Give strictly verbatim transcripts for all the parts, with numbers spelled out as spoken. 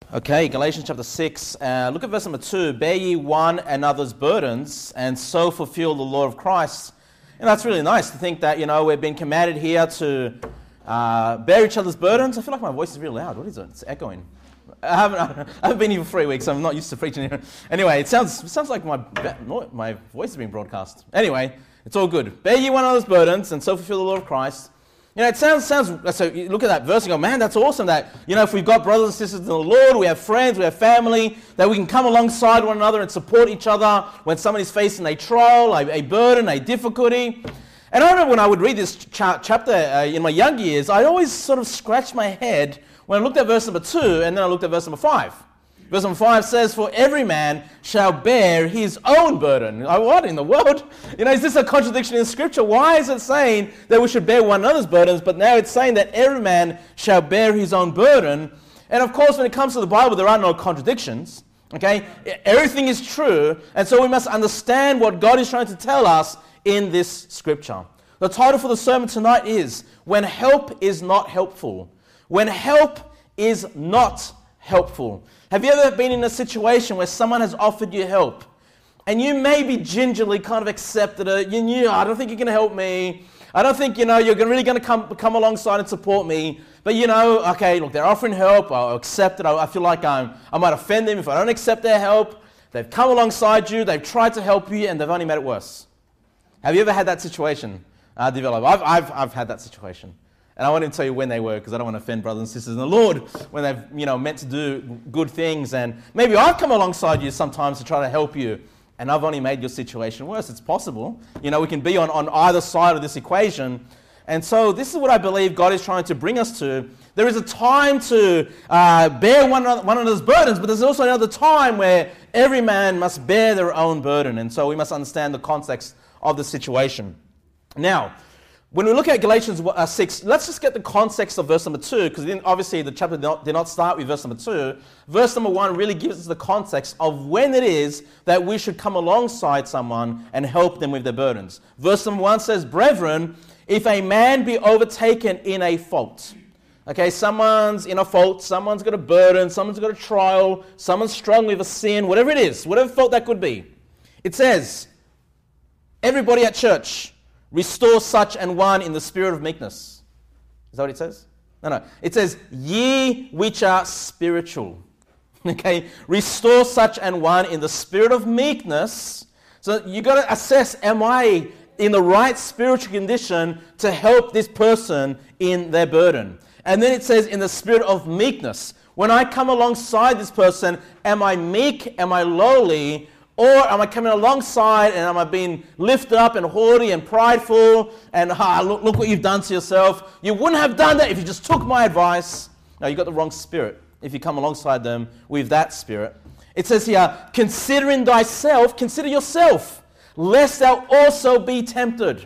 Okay, Galatians chapter six, uh, look at verse number two. Bear ye one another's burdens, and so fulfill the law of Christ. And that's really nice to think that, you know, we've been commanded here to uh, bear each other's burdens. I feel like my voice is really loud. What is it? It's echoing. I haven't, I haven't been here for three weeks, so I'm not used to preaching here. Anyway, it sounds it sounds like my my voice is being broadcast. Anyway, it's all good. Bear ye one another's burdens, and so fulfill the law of Christ. You know, it sounds, sounds, so you look at that verse and go, man, that's awesome that, you know, if we've got brothers and sisters in the Lord, we have friends, we have family, that we can come alongside one another and support each other when somebody's facing a trial, a, a burden, a difficulty. And I remember when I would read this cha- chapter uh, in my young years, I always sort of scratched my head when I looked at verse number two and then I looked at verse number five. Verse number five says, for every man shall bear his own burden. Like, what in the world? You know, is this a contradiction in Scripture? Why is it saying that we should bear one another's burdens, but now it's saying that every man shall bear his own burden? And of course, when it comes to the Bible, there are no contradictions. Okay? Everything is true, and so we must understand what God is trying to tell us in this Scripture. The title for the sermon tonight is, When Help is Not Helpful. When help is not helpful. Have you ever been in a situation where someone has offered you help and you maybe gingerly kind of accepted it? You knew, I don't think you're going to help me. I don't think, you know, you're really going to come come alongside and support me. But, you know, okay, look, they're offering help. I'll accept it. I, I feel like I'm, I might offend them if I don't accept their help. They've come alongside you. They've tried to help you and they've only made it worse. Have you ever had that situation uh, develop? I've, I've, I've had that situation. And I want to tell you when they were, because I don't want to offend brothers and sisters in the Lord when they've, you know, meant to do good things. And maybe I've come alongside you sometimes to try to help you, and I've only made your situation worse. It's possible. You know, we can be on, on either side of this equation. And so this is what I believe God is trying to bring us to. There is a time to uh, bear one, one another's burdens, but there's also another time where every man must bear their own burden. And so we must understand the context of the situation. Now, when we look at Galatians six, let's just get the context of verse number two, because obviously the chapter did not, did not start with verse number two. Verse number one really gives us the context of when it is that we should come alongside someone and help them with their burdens. Verse number one says, brethren, if a man be overtaken in a fault. Okay, someone's in a fault, someone's got a burden, someone's got a trial, someone's struggling with a sin, whatever it is, whatever fault that could be. It says, everybody at church, restore such an one in the spirit of meekness. Is that what it says? No, no. It says, ye which are spiritual. Okay? Restore such an one in the spirit of meekness. So you got to assess, am I in the right spiritual condition to help this person in their burden? And then it says, in the spirit of meekness. When I come alongside this person, am I meek? Am I lowly? Or am I coming alongside and am I being lifted up and haughty and prideful and ah, look, look what you've done to yourself. You wouldn't have done that if you just took my advice. No, you've got the wrong spirit if you come alongside them with that spirit. It says here, considering thyself, consider yourself, lest thou also be tempted.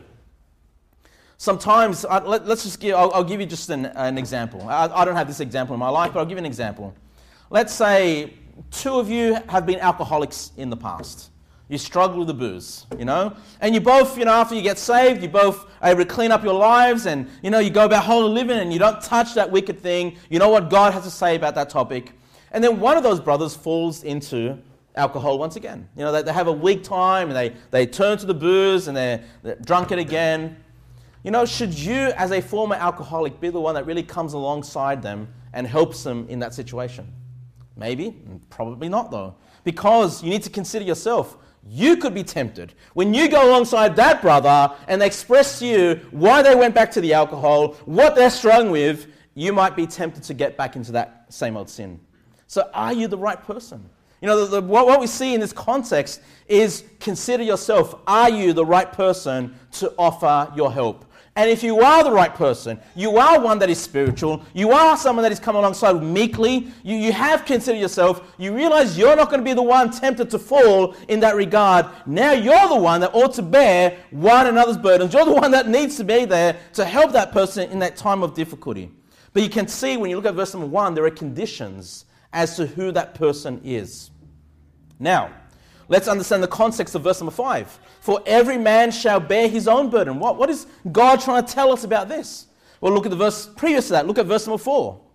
Sometimes, uh, let, let's just give, I'll, I'll give you just an, an example. I, I don't have this example in my life, but I'll give you an example. Let's say two of you have been alcoholics in the past. You struggle with the booze, you know? And you both, you know, after you get saved, you both are able to clean up your lives and, you know, you go about holy living and you don't touch that wicked thing. You know what God has to say about that topic. And then one of those brothers falls into alcohol once again. You know, they, they have a weak time and they, they turn to the booze and they're, they're drunk it again. You know, should you, as a former alcoholic, be the one that really comes alongside them and helps them in that situation? Maybe, probably not though. Because you need to consider yourself. You could be tempted. When you go alongside that brother and they express to you why they went back to the alcohol, what they're struggling with, you might be tempted to get back into that same old sin. So are you the right person? You know, the, the, what, what we see in this context is consider yourself. Are you the right person to offer your help? And if you are the right person, you are one that is spiritual, you are someone that is come alongside meekly, you, you have considered yourself, you realize you're not going to be the one tempted to fall in that regard. Now you're the one that ought to bear one another's burdens. You're the one that needs to be there to help that person in that time of difficulty. But you can see when you look at verse number one, there are conditions as to who that person is. Now, let's understand the context of verse number five. For every man shall bear his own burden. What, what is God trying to tell us about this? Well, look at the verse previous to that. Look at verse number four.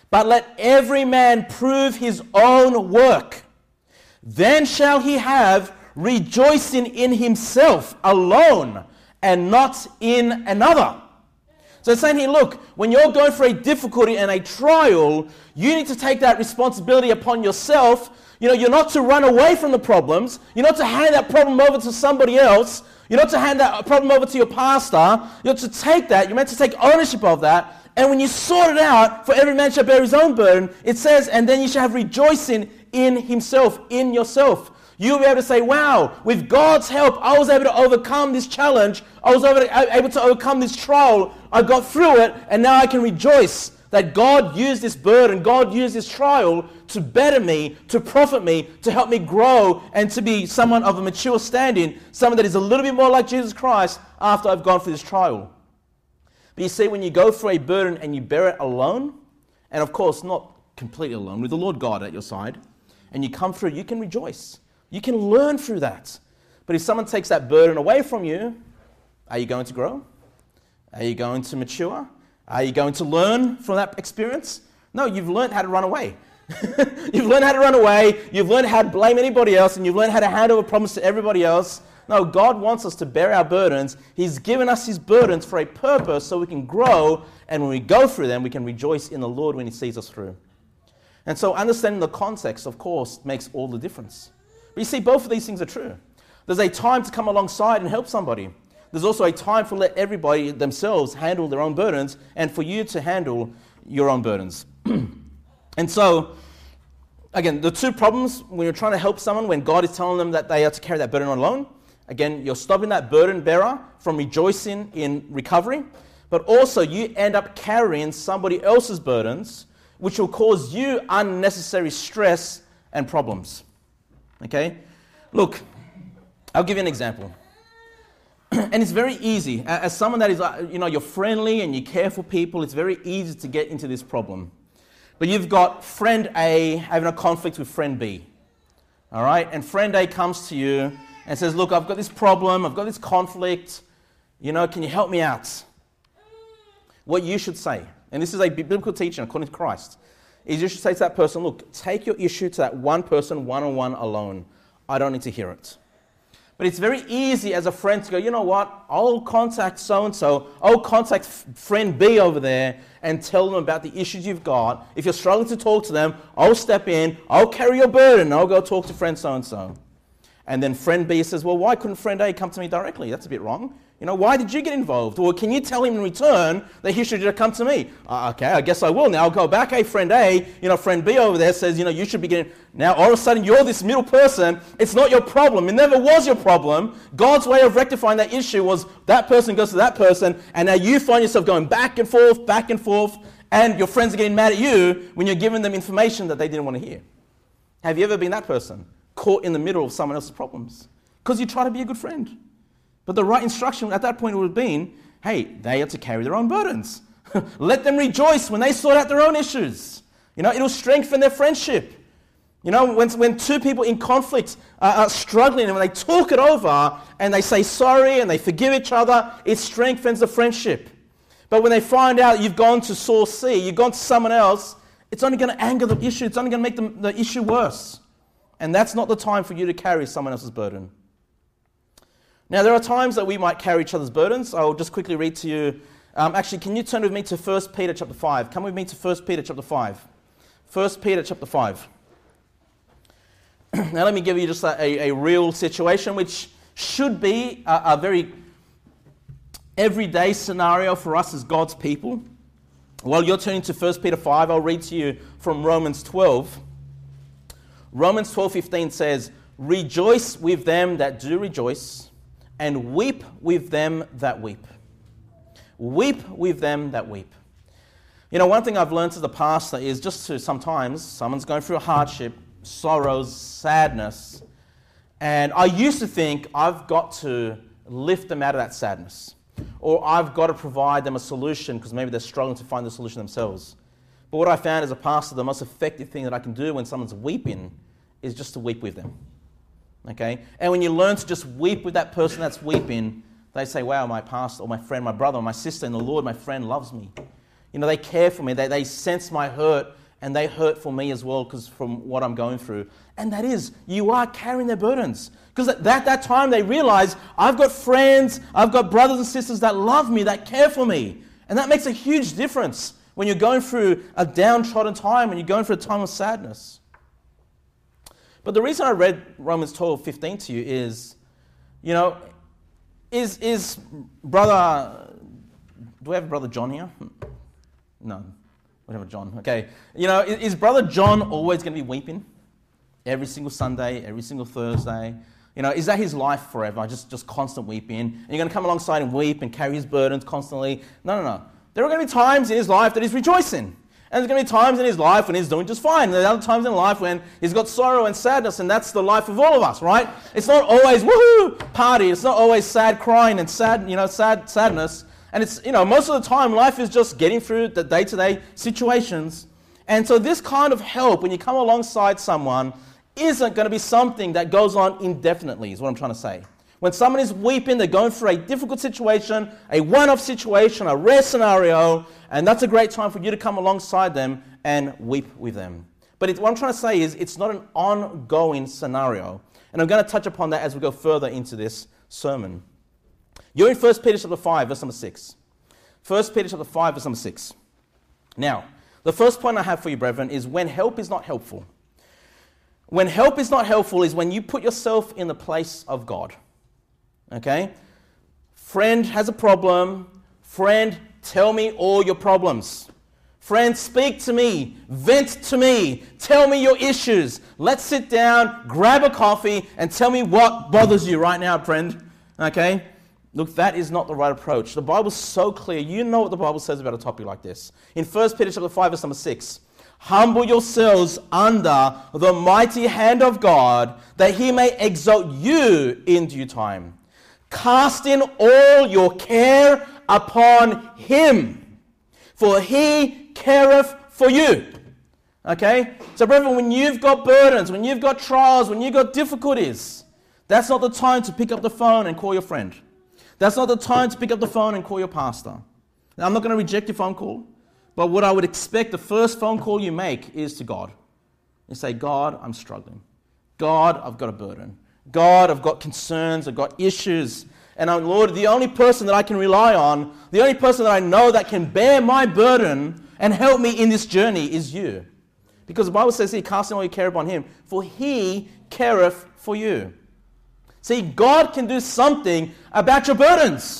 But let every man prove his own work. Then shall he have rejoicing in himself alone and not in another. So it's saying here, look, when you're going for a difficulty and a trial, you need to take that responsibility upon yourself. You know, you're not to run away from the problems. You're not to hand that problem over to somebody else. You're not to hand that problem over to your pastor. You're to take that. You're meant to take ownership of that. And when you sort it out, for every man shall bear his own burden, it says, and then you shall have rejoicing in himself, in yourself. You'll be able to say, wow, with God's help, I was able to overcome this challenge. I was able to, able to overcome this trial. I got through it, and now I can rejoice that God used this burden, God used this trial to better me, to profit me, to help me grow, and to be someone of a mature standing, someone that is a little bit more like Jesus Christ after I've gone through this trial. But you see, when you go through a burden and you bear it alone, and of course not completely alone, with the Lord God at your side, and you come through, you can rejoice. You can learn through that. But if someone takes that burden away from you, are you going to grow? Are you going to mature? Are you going to learn from that experience? No, you've learned how to run away. You've learned how to run away. You've learned how to blame anybody else, and you've learned how to hand over problems to everybody else. No, God wants us to bear our burdens. He's given us his burdens for a purpose so we can grow, and when we go through them, we can rejoice in the Lord when he sees us through. And so understanding the context, of course, makes all the difference. But you see, both of these things are true. There's a time to come alongside and help somebody. There's also a time for let everybody themselves handle their own burdens and for you to handle your own burdens. And so, again, the two problems when you're trying to help someone, when God is telling them that they are to carry that burden alone, again, you're stopping that burden bearer from rejoicing in recovery, but also you end up carrying somebody else's burdens, which will cause you unnecessary stress and problems. Okay? Look, I'll give you an example. And it's very easy. As someone that is, you know, you're friendly and you care for people, it's very easy to get into this problem. But you've got friend A having a conflict with friend B. All right? And friend A comes to you and says, look, I've got this problem, I've got this conflict, you know, can you help me out? What you should say, and this is a biblical teaching according to Christ, is you should say to that person, look, take your issue to that one person one-on-one alone. I don't need to hear it. But it's very easy as a friend to go, you know what, I'll contact so-and-so, I'll contact f- friend B over there and tell them about the issues you've got. If you're struggling to talk to them, I'll step in, I'll carry your burden, I'll go talk to friend so-and-so. And then friend B says, well, why couldn't friend A come to me directly? That's a bit wrong. You know, why did you get involved? Or can you tell him in return that he should come to me? Uh, okay, I guess I will. Now I'll go back. Hey, friend A, you know, friend B over there says, you know, you should be getting... Now all of a sudden you're this middle person. It's not your problem. It never was your problem. God's way of rectifying that issue was that person goes to that person, and now you find yourself going back and forth, back and forth, and your friends are getting mad at you when you're giving them information that they didn't want to hear. Have you ever been that person? Caught in the middle of someone else's problems? Because you try to be a good friend. But the right instruction at that point would have been, hey, they are to carry their own burdens. Let them rejoice when they sort out their own issues. You know, it'll strengthen their friendship. You know, when, when two people in conflict uh, are struggling, and when they talk it over and they say sorry and they forgive each other, it strengthens the friendship. But when they find out you've gone to source C, you've gone to someone else, it's only going to anger the issue. It's only going to make the, the issue worse. And that's not the time for you to carry someone else's burden. Now, there are times that we might carry each other's burdens. I'll just quickly read to you. Um, actually, can you turn with me to First Peter chapter five? Come with me to First Peter chapter five. First Peter chapter five. Now, let me give you just a, a, a real situation, which should be a, a very everyday scenario for us as God's people. While you're turning to First Peter five, I'll read to you from Romans twelve. Romans twelve fifteen says, rejoice with them that do rejoice, and weep with them that weep. Weep with them that weep. You know, one thing I've learned as a pastor is just to sometimes, someone's going through a hardship, sorrows, sadness, and I used to think I've got to lift them out of that sadness, or I've got to provide them a solution because maybe they're struggling to find the solution themselves. But what I found as a pastor, the most effective thing that I can do when someone's weeping is just to weep with them. Okay? And when you learn to just weep with that person that's weeping, they say, wow, my pastor or my friend, my brother or my sister in the Lord, my friend loves me. You You know, they care for me. They, they sense my hurt, and they hurt for me as well because from what I'm going through. And that is, you are carrying their burdens. Because at that, that time they realize, I've got friends, I've got brothers and sisters that love me, that care for me. And that makes a huge difference when you're going through a downtrodden time, when you're going through a time of sadness. But the reason I read Romans twelve fifteen to you is, you know, is, is brother, do we have brother John here? No, we don't have John. Okay, you know, is, is brother John always going to be weeping? Every single Sunday, every single Thursday? You know, is that his life forever? Just, just constant weeping? And you're going to come alongside and weep and carry his burdens constantly? No, no, no. There are going to be times in his life that he's rejoicing. And there's going to be times in his life when he's doing just fine. And there are other times in life when he's got sorrow and sadness, and that's the life of all of us, right? It's not always woohoo party. It's not always sad crying and sad, you know, sad sadness. And it's, you know, most of the time life is just getting through the day-to-day situations. And so this kind of help, when you come alongside someone, isn't going to be something that goes on indefinitely, is what I'm trying to say. When someone is weeping, they're going through a difficult situation, a one-off situation, a rare scenario, and that's a great time for you to come alongside them and weep with them. But it, what I'm trying to say is it's not an ongoing scenario. And I'm going to touch upon that as we go further into this sermon. You're in First Peter chapter five, verse number six. First Peter chapter five, verse number six. Now, the first point I have for you, brethren, is when help is not helpful. When help is not helpful is when you put yourself in the place of God. Okay? Friend has a problem. Friend, tell me all your problems. Friend, speak to me. Vent to me. Tell me your issues. Let's sit down, grab a coffee, and tell me what bothers you right now, friend. Okay? Look, that is not the right approach. The Bible's so clear. You know what the Bible says about a topic like this. In First Peter chapter five, verse number six. Humble yourselves under the mighty hand of God, that he may exalt you in due time. Casting all your care upon him, for he careth for you. Okay? So brethren, when you've got burdens, when you've got trials, when you've got difficulties, that's not the time to pick up the phone and call your friend. That's not the time to pick up the phone and call your pastor. Now, I'm not going to reject your phone call. But what I would expect, the first phone call you make is to God. You say, God, I'm struggling. God, I've got a burden. God, I've got concerns, I've got issues. And I'm, Lord, the only person that I can rely on, the only person that I know that can bear my burden and help me in this journey is you. Because the Bible says, he casting all your care upon him, for he careth for you. See, God can do something about your burdens.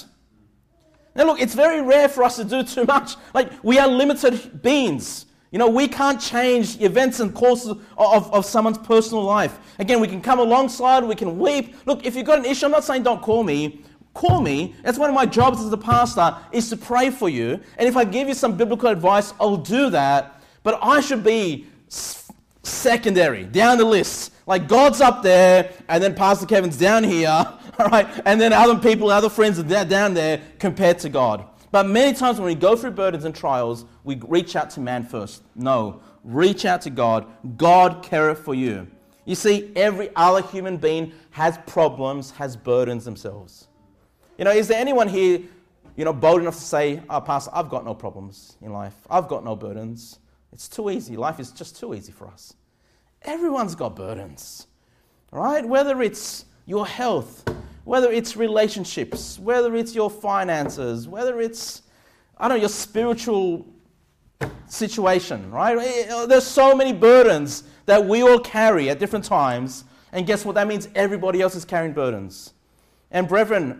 Now look, it's very rare for us to do too much. Like, we are limited beings. You know, we can't change events and courses of, of, of someone's personal life. Again, we can come alongside, we can weep. Look, if you've got an issue, I'm not saying don't call me. Call me. That's one of my jobs as a pastor, is to pray for you. And if I give you some biblical advice, I'll do that. But I should be s- secondary, down the list. Like, God's up there, and then Pastor Kevin's down here. All right, and then other people, other friends are down there compared to God. But many times when we go through burdens and trials, we reach out to man first. No, reach out to God. God careth for you. You see, every other human being has problems, has burdens themselves. You know, is there anyone here, you know, bold enough to say, oh, Pastor, I've got no problems in life. I've got no burdens. It's too easy. Life is just too easy for us. Everyone's got burdens, all right? Whether it's your health, whether it's relationships, whether it's your finances, whether it's, I don't know, your spiritual situation, right? There's so many burdens that we all carry at different times. And guess what? That means everybody else is carrying burdens. And brethren,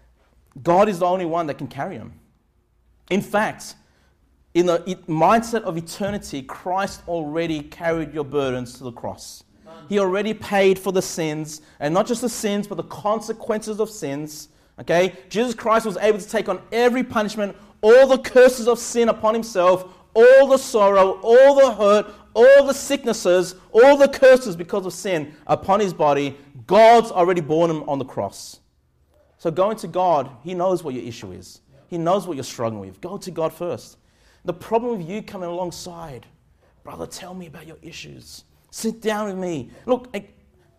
God is the only one that can carry them. In fact, in the mindset of eternity, Christ already carried your burdens to the cross. He already paid for the sins, and not just the sins, but the consequences of sins. Okay? Jesus Christ was able to take on every punishment, all the curses of sin upon himself, all the sorrow, all the hurt, all the sicknesses, all the curses because of sin upon his body. God's already borne them on the cross. So going to God, he knows what your issue is. He knows what you're struggling with. Go to God first. The problem with you coming alongside, brother, tell me about your issues. Sit down with me. Look, I,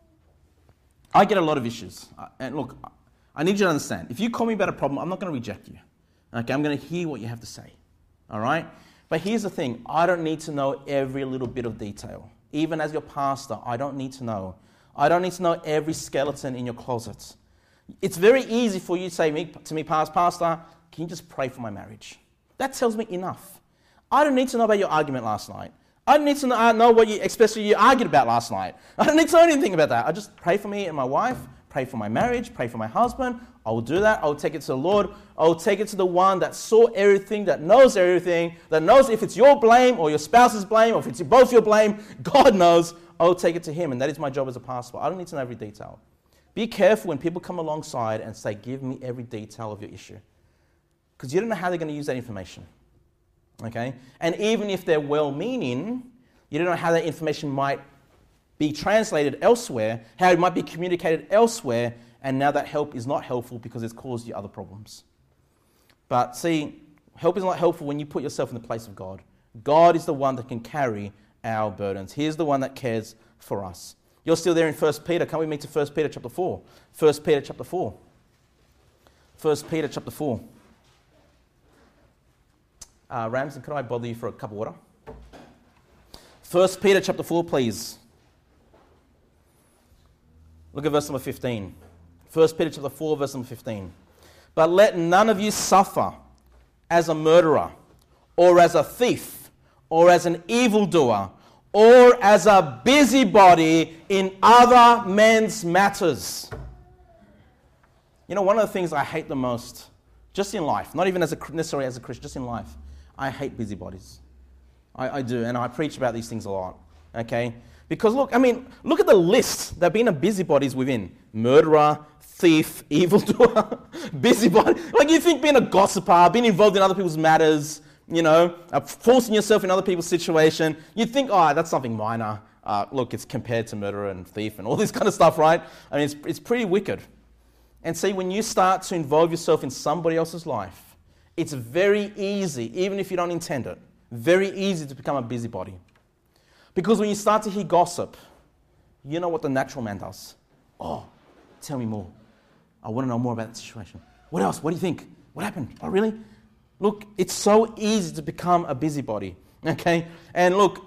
I get a lot of issues. And look, I need you to understand. If you call me about a problem, I'm not going to reject you. Okay, I'm going to hear what you have to say. All right? But here's the thing, I don't need to know every little bit of detail. Even as your pastor, I don't need to know. I don't need to know every skeleton in your closet. It's very easy for you to say to me, Pastor, can you just pray for my marriage? That tells me enough. I don't need to know about your argument last night. I don't need to know, know what you, especially you argued about last night. I don't need to know anything about that. I just pray for me and my wife, pray for my marriage, pray for my husband. I will do that. I will take it to the Lord. I will take it to the one that saw everything, that knows everything, that knows if it's your blame or your spouse's blame or if it's both your blame. God knows. I will take it to him, and that is my job as a pastor. I don't need to know every detail. Be careful when people come alongside and say, give me every detail of your issue. Because you don't know how they're going to use that information. Okay? And even if they're well-meaning, you don't know how that information might be translated elsewhere, how it might be communicated elsewhere, and now that help is not helpful because it's caused you other problems. But see, help is not helpful when you put yourself in the place of God. God is the one that can carry our burdens. He is the one that cares for us. You're still there in First Peter. Can we meet to First Peter chapter four? First Peter chapter four. First Peter chapter four. Uh, Ramsey, could I bother you for a cup of water? First Peter chapter four, please. Look at verse number fifteen. First Peter chapter four, verse number fifteen. But let none of you suffer as a murderer, or as a thief, or as an evildoer, or as a busybody in other men's matters. You know, one of the things I hate the most, just in life, not even as a, necessarily as a Christian, just in life, I hate busybodies. I, I do, and I preach about these things a lot, okay? Because look, I mean, look at the list that being a busybody is within. Murderer, thief, evildoer, busybody. Like, you think being a gossiper, being involved in other people's matters, you know, uh, forcing yourself in other people's situation, you think, oh, that's something minor. Uh, look, it's compared to murderer and thief and all this kind of stuff, right? I mean, it's, it's pretty wicked. And see, when you start to involve yourself in somebody else's life, it's very easy, even if you don't intend it, very easy to become a busybody. Because when you start to hear gossip, you know what the natural man does. Oh, tell me more. I want to know more about that situation. What else? What do you think? What happened? Oh, really? Look, it's so easy to become a busybody, okay? And look,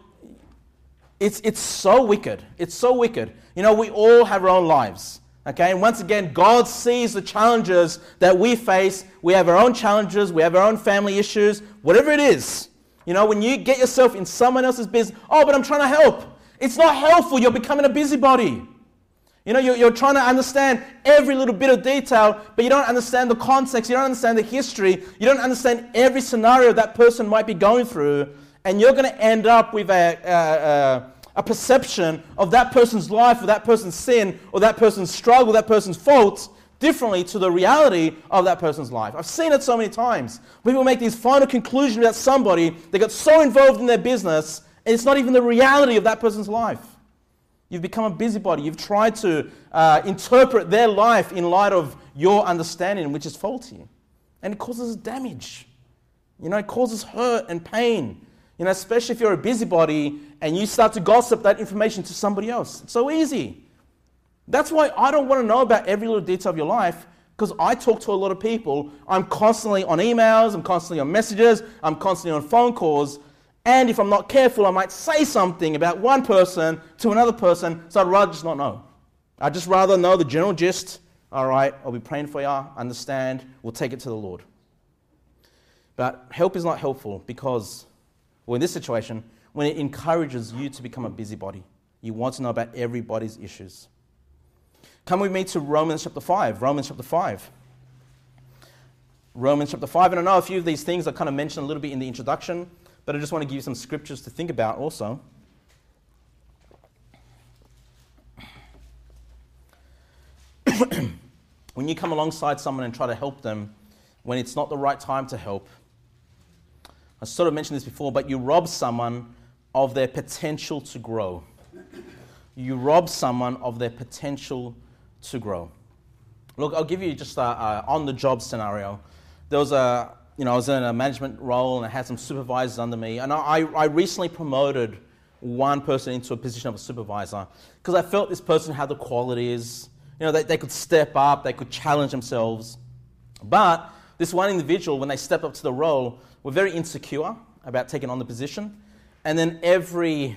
it's it's so wicked. It's so wicked. You know, we all have our own lives, okay? And once again, God sees the challenges that we face. We have our own challenges. We have our own family issues, whatever it is. You know, when you get yourself in someone else's business, oh, but I'm trying to help. It's not helpful. You're becoming a busybody. You know, you're, you're trying to understand every little bit of detail, but you don't understand the context. You don't understand the history. You don't understand every scenario that person might be going through. And you're going to end up with a, a, a, a perception of that person's life, or that person's sin, or that person's struggle, that person's faults, differently to the reality of that person's life. I've seen it so many times. People make these final conclusions about somebody. They got so involved in their business, and it's not even the reality of that person's life. You've become a busybody. You've tried to uh, interpret their life in light of your understanding, which is faulty. And it causes damage. You know, it causes hurt and pain. You know, especially if you're a busybody and you start to gossip that information to somebody else. It's so easy. That's why I don't want to know about every little detail of your life, because I talk to a lot of people. I'm constantly on emails. I'm constantly on messages. I'm constantly on phone calls. And if I'm not careful, I might say something about one person to another person, so I'd rather just not know. I'd just rather know the general gist. All right, I'll be praying for you, understand, we'll take it to the Lord. But help is not helpful because, well, in this situation, when it encourages you to become a busybody, you want to know about everybody's issues. Come with me to Romans chapter five. Romans chapter five. Romans chapter five. And I know a few of these things I kind of mentioned a little bit in the introduction, but I just want to give you some scriptures to think about also. When you come alongside someone and try to help them when it's not the right time to help, I sort of mentioned this before, but you rob someone of their potential to grow. You rob someone of their potential to grow. Look, I'll give you just a, a on-the-job scenario. There was a You know, I was in a management role and I had some supervisors under me. And I, I recently promoted one person into a position of a supervisor because I felt this person had the qualities. You know, they, they could step up, they could challenge themselves. But this one individual, when they stepped up to the role, were very insecure about taking on the position. And then every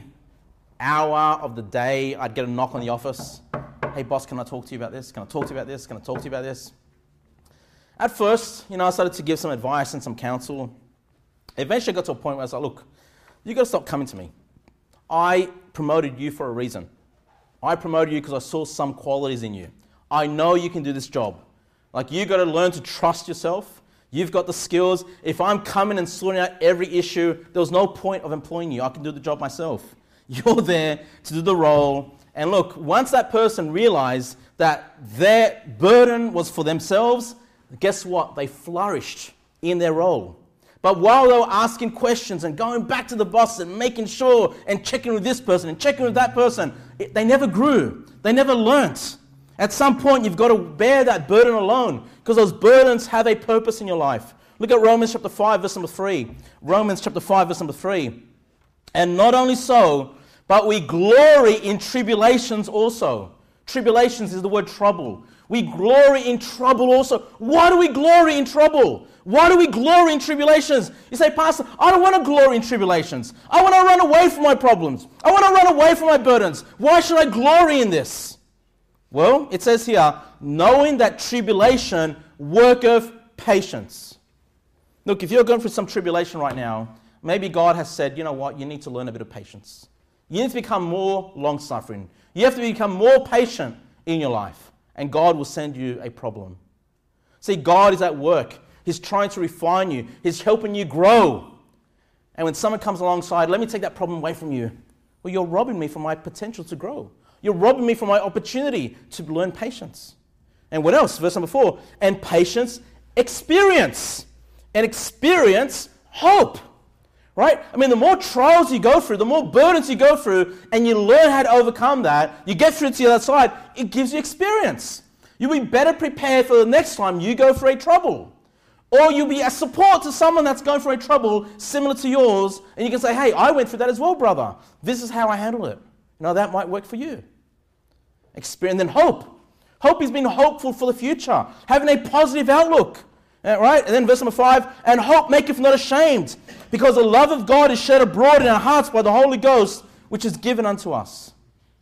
hour of the day, I'd get a knock on the office. Hey, boss, can I talk to you about this? Can I talk to you about this? Can I talk to you about this? At first, you know, I started to give some advice and some counsel. Eventually, I got to a point where I was like, look, you got to stop coming to me. I promoted you for a reason. I promoted you because I saw some qualities in you. I know you can do this job. Like, you got to learn to trust yourself. You've got the skills. If I'm coming and sorting out every issue, there was no point of employing you. I can do the job myself. You're there to do the role. And look, once that person realized that their burden was for themselves, guess what? They flourished in their role. But while they were asking questions and going back to the boss and making sure and checking with this person and checking with that person, it, they never grew. They never learnt. At some point, you've got to bear that burden alone because those burdens have a purpose in your life. Look at Romans chapter five, verse number three. Romans chapter five, verse number three. And not only so, but we glory in tribulations also. Tribulations is the word trouble. We glory in trouble also. Why do we glory in trouble? Why do we glory in tribulations? You say, Pastor, I don't want to glory in tribulations. I want to run away from my problems. I want to run away from my burdens. Why should I glory in this? Well, it says here, knowing that tribulation worketh patience. Look, if you're going through some tribulation right now, maybe God has said, you know what, you need to learn a bit of patience. You need to become more long-suffering. You have to become more patient in your life, and God will send you a problem. See, God is at work. He's trying to refine you. He's helping you grow. And when someone comes alongside, let me take that problem away from you. Well, you're robbing me from my potential to grow. You're robbing me from my opportunity to learn patience. And what else? Verse number four. And patience, experience. And experience, hope. Right? I mean, the more trials you go through, the more burdens you go through, and you learn how to overcome that, you get through to the other side, it gives you experience. You'll be better prepared for the next time you go through a trouble. Or you'll be a support to someone that's going through a trouble similar to yours, and you can say, hey, I went through that as well, brother. This is how I handle it. You know, that might work for you. Experience, and then hope. Hope is being hopeful for the future, having a positive outlook. Right? And then verse number five, and hope maketh not ashamed, because the love of God is shed abroad in our hearts by the Holy Ghost, which is given unto us.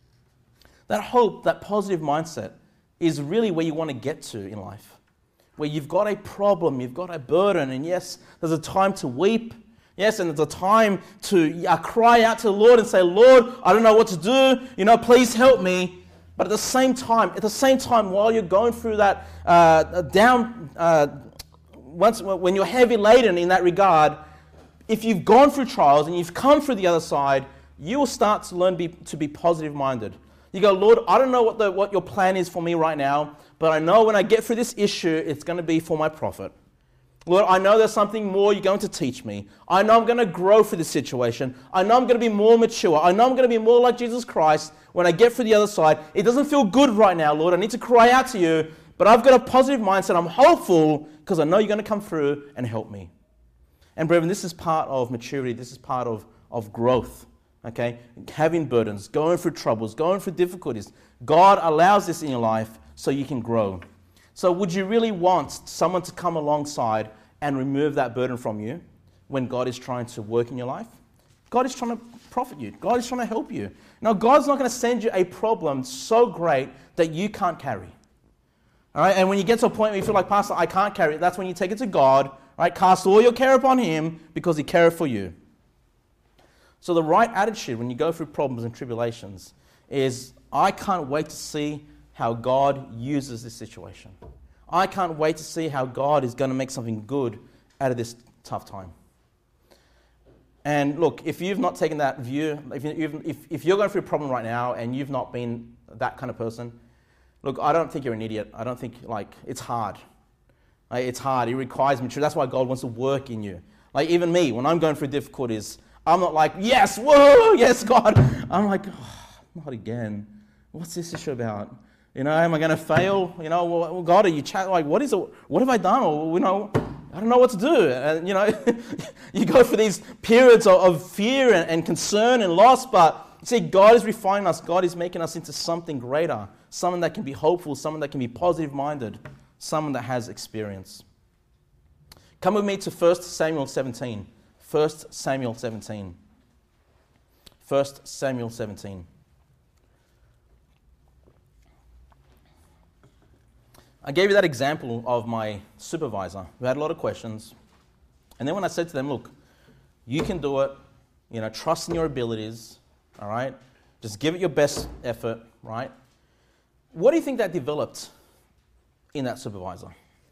That hope, that positive mindset, is really where you want to get to in life. Where you've got a problem, you've got a burden, and yes, there's a time to weep. Yes, and there's a time to uh, cry out to the Lord and say, Lord, I don't know what to do. You know, please help me. But at the same time, at the same time, while you're going through that uh, down... Uh, Once, when you're heavy laden in that regard, if you've gone through trials and you've come through the other side, you will start to learn be, to be positive-minded. You go, Lord, I don't know what, the, what your plan is for me right now, but I know when I get through this issue, it's going to be for my profit. Lord, I know there's something more you're going to teach me. I know I'm going to grow through this situation. I know I'm going to be more mature. I know I'm going to be more like Jesus Christ when I get through the other side. It doesn't feel good right now, Lord. I need to cry out to you, but I've got a positive mindset. I'm hopeful because I know you're going to come through and help me. And brethren, this is part of maturity. This is part of, of growth, okay? Having burdens, going through troubles, going through difficulties. God allows this in your life so you can grow. So would you really want someone to come alongside and remove that burden from you when God is trying to work in your life? God is trying to profit you. God is trying to help you. Now, God's not going to send you a problem so great that you can't carry. All right, and when you get to a point where you feel like, Pastor, I can't carry it, that's when you take it to God, right? Cast all your care upon Him because He careth for you. So the right attitude when you go through problems and tribulations is, I can't wait to see how God uses this situation. I can't wait to see how God is going to make something good out of this tough time. And look, if you've not taken that view, if, you've, if, if you're going through a problem right now and you've not been that kind of person, look, I don't think you're an idiot. I don't think, like, it's hard. Like, it's hard. It requires maturity. That's why God wants to work in you. Like, even me, when I'm going through difficulties, I'm not like, yes, whoa, yes, God. I'm like, oh, not again. What's this issue about? You know, am I going to fail? You know, well, God, are you chat? Like, what is it? What have I done? Or, you know, I don't know what to do. And, you know, you go through these periods of, of fear and, and concern and loss, but you see, God is refining us. God is making us into something greater, someone that can be hopeful, someone that can be positive-minded, someone that has experience. Come with me to First Samuel seventeen. First Samuel seventeen. First Samuel seventeen. I gave you that example of my supervisor who had a lot of questions. And then when I said to them, look, you can do it, you know, trust in your abilities, all right? Just give it your best effort, right? What do you think that developed in that supervisor?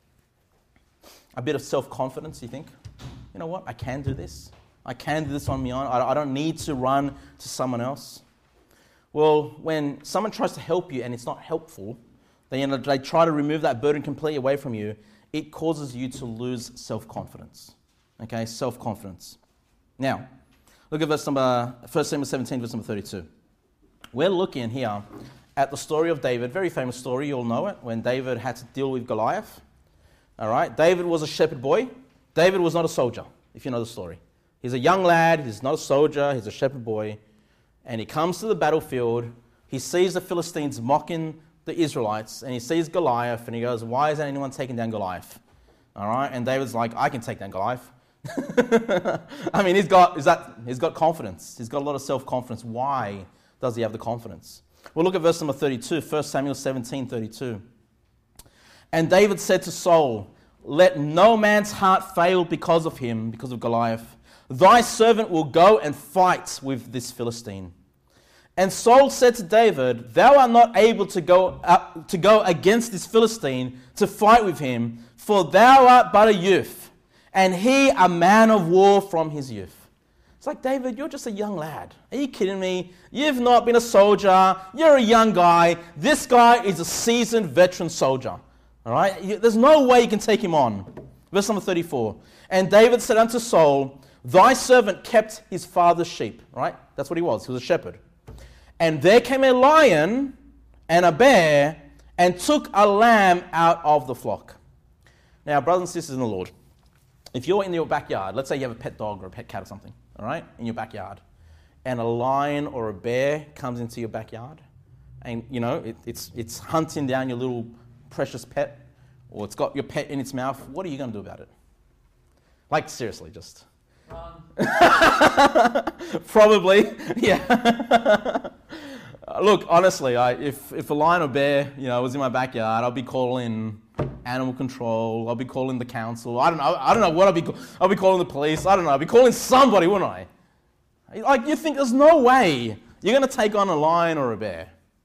A bit of self-confidence, you think? You know what? I can do this. I can do this on my own. I don't need to run to someone else. Well, when someone tries to help you and it's not helpful, they, you know, they try to remove that burden completely away from you, it causes you to lose self-confidence. Okay, self-confidence. Now, look at verse number, First Samuel seventeen, verse number thirty-two. We're looking here at the story of David, very famous story, you all know it, when David had to deal with Goliath. All right, David was a shepherd boy. David was not a soldier, if you know the story. He's a young lad, he's not a soldier, he's a shepherd boy. And he comes to the battlefield, he sees the Philistines mocking the Israelites, and he sees Goliath, and he goes, why isn't anyone taking down Goliath? All right, and David's like, I can take down Goliath. I mean, he's got, is that, he's got confidence. He's got a lot of self-confidence. Why does he have the confidence? Well, look at verse number thirty-two, First Samuel seventeen, thirty-two. And David said to Saul, let no man's heart fail because of him, because of Goliath. Thy servant will go and fight with this Philistine. And Saul said to David, thou art not able to go up, to go against this Philistine to fight with him, for thou art but a youth, and he a man of war from his youth. It's like, David, you're just a young lad. Are you kidding me? You've not been a soldier. You're a young guy. This guy is a seasoned veteran soldier. All right? There's no way you can take him on. Verse number thirty-four. And David said unto Saul, thy servant kept his father's sheep. Right? That's what he was. He was a shepherd. And there came a lion and a bear and took a lamb out of the flock. Now, brothers and sisters in the Lord, if you're in your backyard, let's say you have a pet dog or a pet cat or something, all right, in your backyard, and a lion or a bear comes into your backyard, and, you know, it, it's it's hunting down your little precious pet, or it's got your pet in its mouth, what are you going to do about it? Like, seriously, just... Run. Probably, yeah. Look, honestly, I, if, if a lion or bear, you know, was in my backyard, I'll be calling animal control. I'll be calling the council. I don't know. I don't know what I'll be. I'll be calling the police. I don't know. I'll be calling somebody, wouldn't I? Like, you think there's no way you're going to take on a lion or a bear.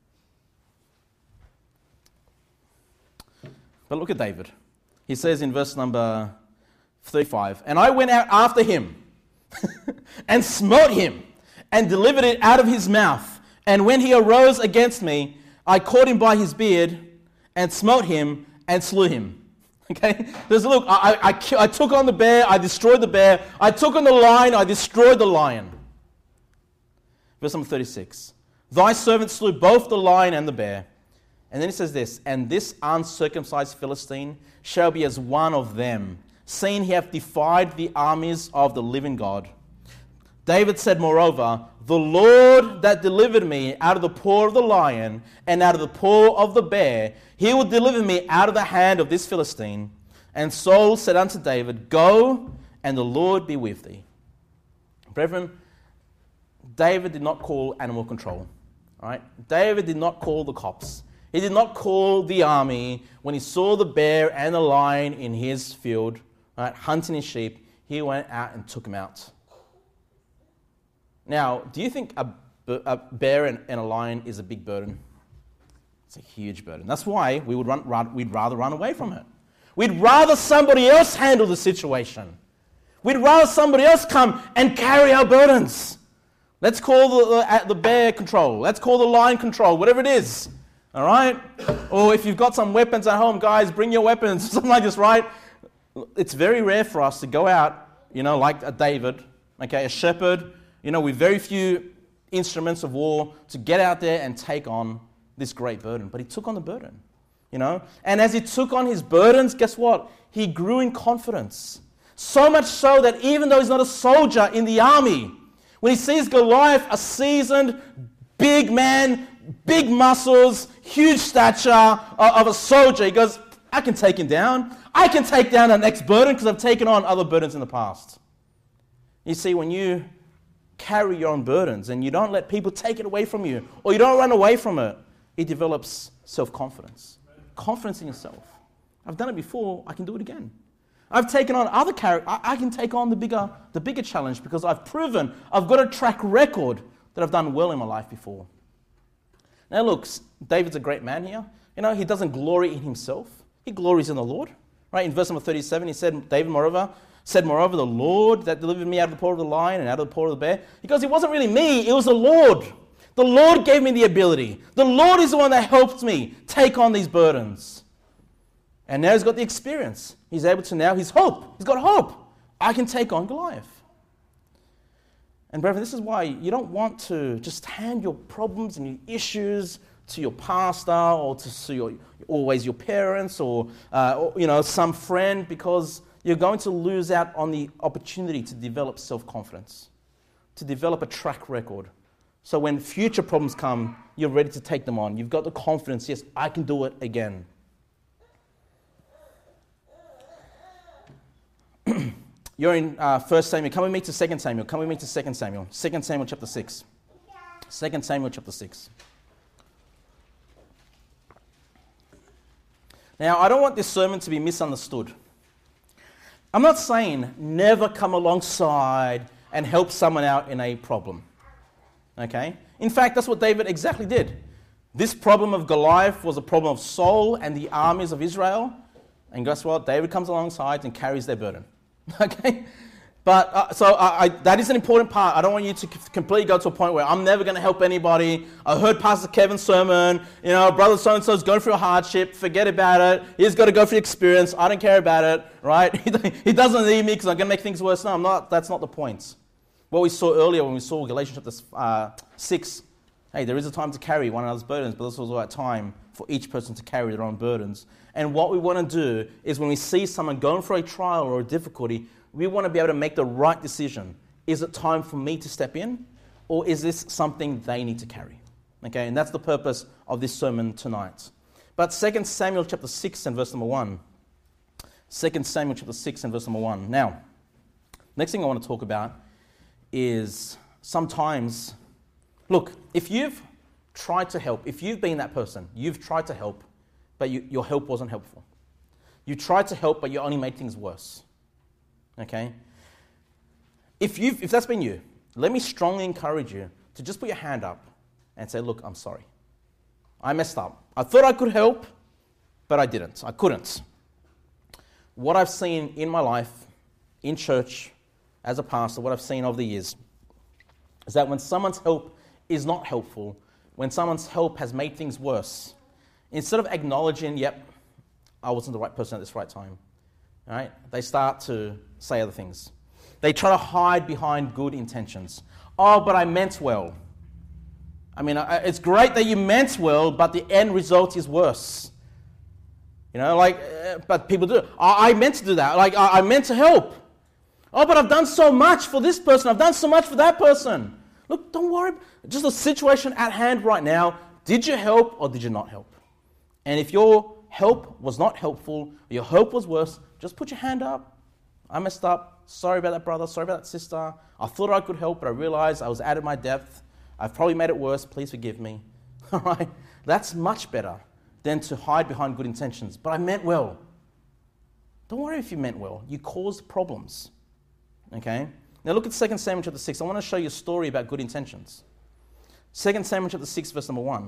But look at David. He says in verse number thirty-five, and I went out after him and smote him and delivered it out of his mouth. And when he arose against me, I caught him by his beard and smote him and slew him. Okay? There's a look, I, I, I took on the bear, I destroyed the bear. I took on the lion, I destroyed the lion. Verse number thirty-six. Thy servant slew both the lion and the bear. And then it says this, and this uncircumcised Philistine shall be as one of them, seeing he hath defied the armies of the living God. David said, moreover, the Lord that delivered me out of the paw of the lion and out of the paw of the bear, he will deliver me out of the hand of this Philistine. And Saul said unto David, go, and the Lord be with thee. Brethren, David did not call animal control. All right? David did not call the cops. He did not call the army when he saw the bear and the lion in his field, right, hunting his sheep. He went out and took them out. Now, do you think a, a bear and, and a lion is a big burden? It's a huge burden. That's why we would run, we'd rather run away from it. We'd rather somebody else handle the situation. We'd rather somebody else come and carry our burdens. Let's call the, the, the bear control. Let's call the lion control, whatever it is. All right? Or if you've got some weapons at home, guys, bring your weapons, something like this, right? It's very rare for us to go out, you know, like a David, okay, a shepherd, you know, with very few instruments of war, to get out there and take on this great burden. But he took on the burden, you know. And as he took on his burdens, guess what? He grew in confidence. So much so that even though he's not a soldier in the army, when he sees Goliath, a seasoned, big man, big muscles, huge stature of a soldier, he goes, I can take him down. I can take down the next burden because I've taken on other burdens in the past. You see, when you carry your own burdens and you don't let people take it away from you, or you don't run away from it, it develops self-confidence. Confidence in yourself. I've done it before, I can do it again. I've taken on other characters. I, I can take on the bigger, the bigger challenge because I've proven, I've got a track record that I've done well in my life before. Now look, David's a great man here. You know, he doesn't glory in himself. He glories in the Lord. Right? In verse number thirty-seven, he said, David, moreover, said, moreover, the Lord that delivered me out of the paw of the lion and out of the paw of the bear. Because it wasn't really me, it was the Lord. The Lord gave me the ability. The Lord is the one that helped me take on these burdens. And now he's got the experience. He's able to now, he's hope. He's got hope. I can take on Goliath. And brethren, this is why you don't want to just hand your problems and your issues to your pastor or to your, always your parents or, uh, or you know, some friend, because you're going to lose out on the opportunity to develop self-confidence, to develop a track record. So when future problems come, you're ready to take them on. You've got the confidence, yes, I can do it again. You're in uh, First Samuel. Come with me to Second Samuel. Come with me to Second Samuel. Second Samuel chapter six. Second Samuel chapter six. Now, I don't want this sermon to be misunderstood. I'm not saying never come alongside and help someone out in a problem. Okay? In fact, that's what David exactly did. This problem of Goliath was a problem of Saul and the armies of Israel. And guess what? David comes alongside and carries their burden. Okay? But, uh, so I, I, that is an important part. I don't want you to c- completely go to a point where I'm never going to help anybody. I heard Pastor Kevin's sermon. You know, brother so-and-so is going through a hardship. Forget about it. He's got to go through the experience. I don't care about it. Right? He doesn't need me because I'm going to make things worse. No, I'm not. That's not the point. What we saw earlier when we saw Galatians chapter uh, six, hey, there is a time to carry one another's burdens, but there's also a time for each person to carry their own burdens. And what we want to do is when we see someone going through a trial or a difficulty, we want to be able to make the right decision. Is it time for me to step in, or is this something they need to carry? Okay, and that's the purpose of this sermon tonight. But Second Samuel chapter six and verse number one. Second Samuel chapter six and verse number one. Now, next thing I want to talk about is sometimes, look, if you've tried to help, if you've been that person, you've tried to help, but you, your help wasn't helpful. You tried to help, but you only made things worse. Okay? If you've, if that's been you, let me strongly encourage you to just put your hand up and say, look, I'm sorry. I messed up. I thought I could help, but I didn't. I couldn't. What I've seen in my life, in church, as a pastor, what I've seen over the years, is that when someone's help is not helpful, when someone's help has made things worse, instead of acknowledging, yep, I wasn't the right person at this right time, right? They start to say other things. They try to hide behind good intentions. Oh, but I meant well. I mean, it's great that you meant well, but the end result is worse. You know, like, but people do. I meant to do that. Like, I meant to help. Oh, but I've done so much for this person. I've done so much for that person. Look, don't worry. Just the situation at hand right now. Did you help or did you not help? And if your help was not helpful, or your help was worse, just put your hand up. I messed up. Sorry about that brother. Sorry about that sister. I thought I could help, but I realized I was out of my depth. I've probably made it worse. Please forgive me. All right? That's much better than to hide behind good intentions. But I meant well. Don't worry if you meant well. You caused problems. Okay? Now look at Second Samuel chapter six. I want to show you a story about good intentions. Second Samuel chapter six, verse number one.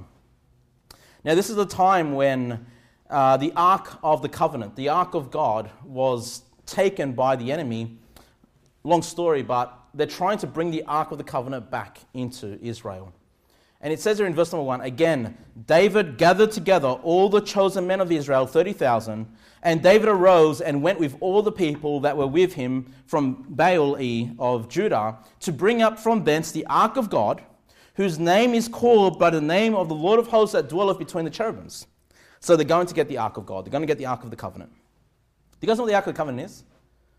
Now this is the time when uh, the Ark of the Covenant, the Ark of God, was taken by the enemy. Long story, but they're trying to bring the Ark of the Covenant back into Israel. And it says here in verse number one, again, David gathered together all the chosen men of Israel, thirty thousand, and David arose and went with all the people that were with him from Baal-e of Judah to bring up from thence the Ark of God, whose name is called by the name of the Lord of hosts that dwelleth between the cherubims. So they're going to get the Ark of God. They're going to get the Ark of the Covenant. Do you guys know what the Ark of the Covenant is?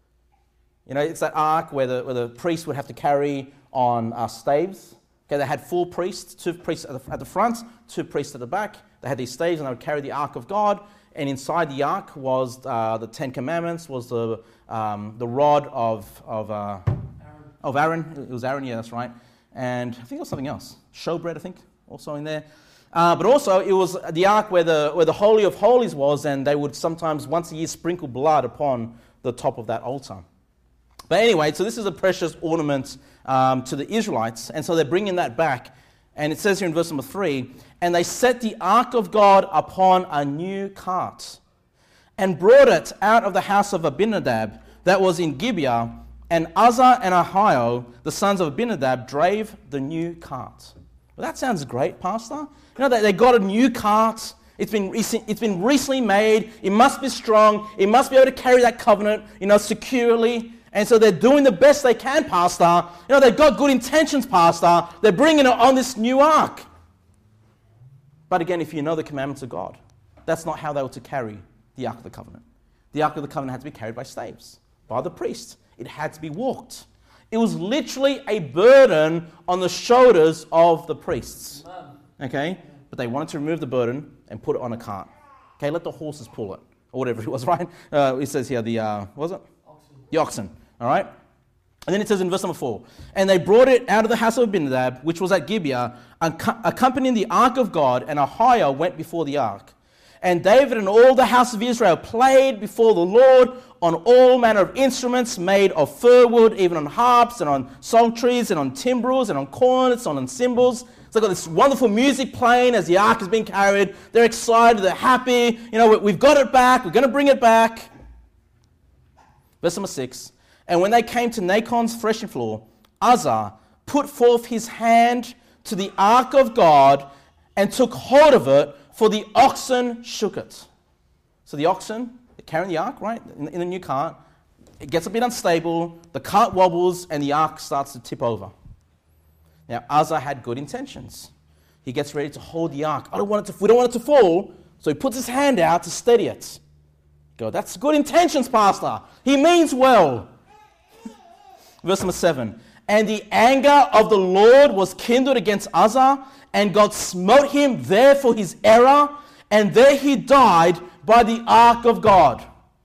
You know, it's that ark where the, where the priest would have to carry on uh, staves. Okay, they had four priests, two priests at the, at the front, two priests at the back. They had these staves and they would carry the Ark of God. And inside the ark was uh, the Ten Commandments, was the um, the rod of, of uh, of Aaron. It was Aaron, yeah, that's right. And I think it was something else. Showbread, I think, also in there. Uh, but also, it was the ark where the where the Holy of Holies was, and they would sometimes once a year sprinkle blood upon the top of that altar. But anyway, so this is a precious ornament um, to the Israelites, and so they're bringing that back. And it says here in verse number three, and they set the ark of God upon a new cart, and brought it out of the house of Abinadab that was in Gibeah, and Uzzah and Ahio, the sons of Abinadab, drave the new cart. Well, that sounds great, Pastor. You know, they, they got a new cart. It's been, it's been recently made. It must be strong. It must be able to carry that covenant, you know, securely. And so they're doing the best they can, Pastor. You know, they've got good intentions, Pastor. They're bringing it on this new ark. But again, if you know the commandments of God, that's not how they were to carry the Ark of the Covenant. The Ark of the Covenant had to be carried by slaves, by the priest. It had to be walked. It was literally a burden on the shoulders of the priests. Okay? But they wanted to remove the burden and put it on a cart. Okay, let the horses pull it. Or whatever it was, right? Uh, it says here, the, uh, what was it? Oxen. The oxen. All right? And then it says in verse number four, and they brought it out of the house of Abinadab, which was at Gibeah, accompanying the ark of God, and Ahio went before the ark. And David and all the house of Israel played before the Lord on all manner of instruments made of fir wood, even on harps and on psalteries and on timbrels and on cornets and on cymbals. So they've got this wonderful music playing as the ark is being carried. They're excited. They're happy. You know, we've got it back. We're going to bring it back. Verse number six. And when they came to Nacon's threshing floor, Uzzah put forth his hand to the ark of God and took hold of it, for the oxen shook it. So the oxen, they're carrying the ark, right, in, in the new cart. It gets a bit unstable, the cart wobbles, and the ark starts to tip over. Now, Uzzah had good intentions. He gets ready to hold the ark. I don't want it to, we don't want it to fall, so he puts his hand out to steady it. Go, that's good intentions, Pastor. He means well. Verse number seven. And the anger of the Lord was kindled against Uzzah, and God smote him there for his error, and there he died by the ark of God. You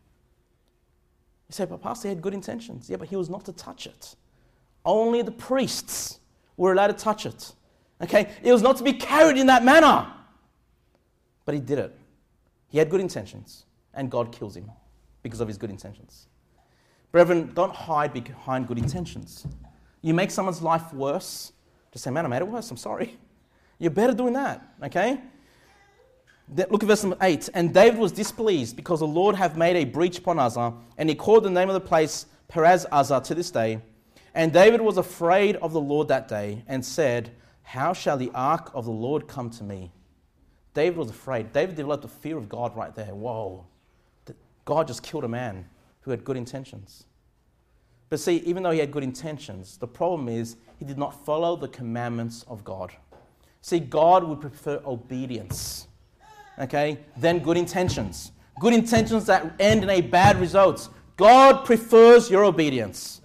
say, but Pastor, he had good intentions. Yeah, but he was not to touch it. Only the priests were allowed to touch it. Okay? It was not to be carried in that manner. But he did it. He had good intentions, and God kills him because of his good intentions. Brethren, don't hide behind good intentions. You make someone's life worse, just say, man, I made it worse, I'm sorry. You're better doing that, okay? Look at verse number eight. And David was displeased because the Lord hath made a breach upon Uzzah, and he called the name of the place Perez Uzzah to this day. And David was afraid of the Lord that day, and said, how shall the ark of the Lord come to me? David was afraid. David developed a fear of God right there. Whoa. God just killed a man who had good intentions. But see, even though he had good intentions, the problem is he did not follow the commandments of God. See, God would prefer obedience, okay, than good intentions. Good intentions that end in a bad result. God prefers your obedience.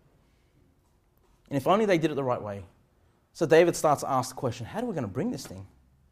And if only they did it the right way. So David starts to ask the question, how are we going to bring this thing?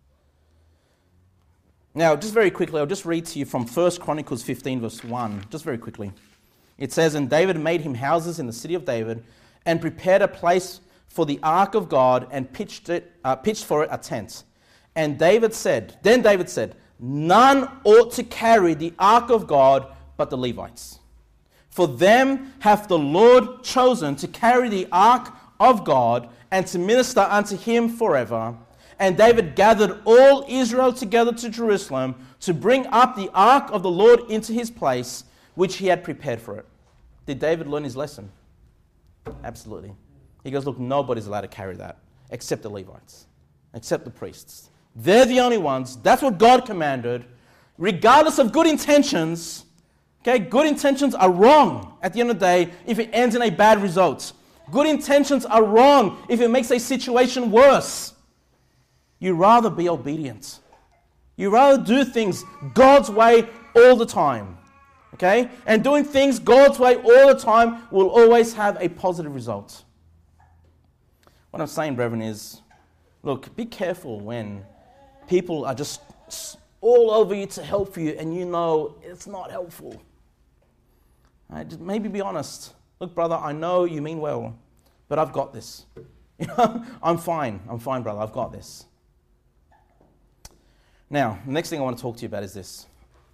Now, just very quickly, I'll just read to you from First Chronicles fifteen, verse one, just very quickly. It says, and David made him houses in the city of David, and prepared a place for the ark of God, and pitched it, uh, pitched for it a tent. And David said, then David said, none ought to carry the ark of God but the Levites. For them hath the Lord chosen to carry the ark of God, and to minister unto him forever. And David gathered all Israel together to Jerusalem to bring up the ark of the Lord into his place, which he had prepared for it. Did David learn his lesson? Absolutely. He goes, look, nobody's allowed to carry that except the Levites, except the priests. They're the only ones. That's what God commanded. Regardless of good intentions, okay, good intentions are wrong at the end of the day if it ends in a bad result. Good intentions are wrong if it makes a situation worse. You rather be obedient. You rather do things God's way all the time. Okay? And doing things God's way all the time will always have a positive result. What I'm saying, brethren, is, look, be careful when people are just all over you to help you and you know it's not helpful. Right? Just maybe be honest. Look, brother, I know you mean well, but I've got this. You know, I'm fine. I'm fine, brother. I've got this. Now, the next thing I want to talk to you about is this.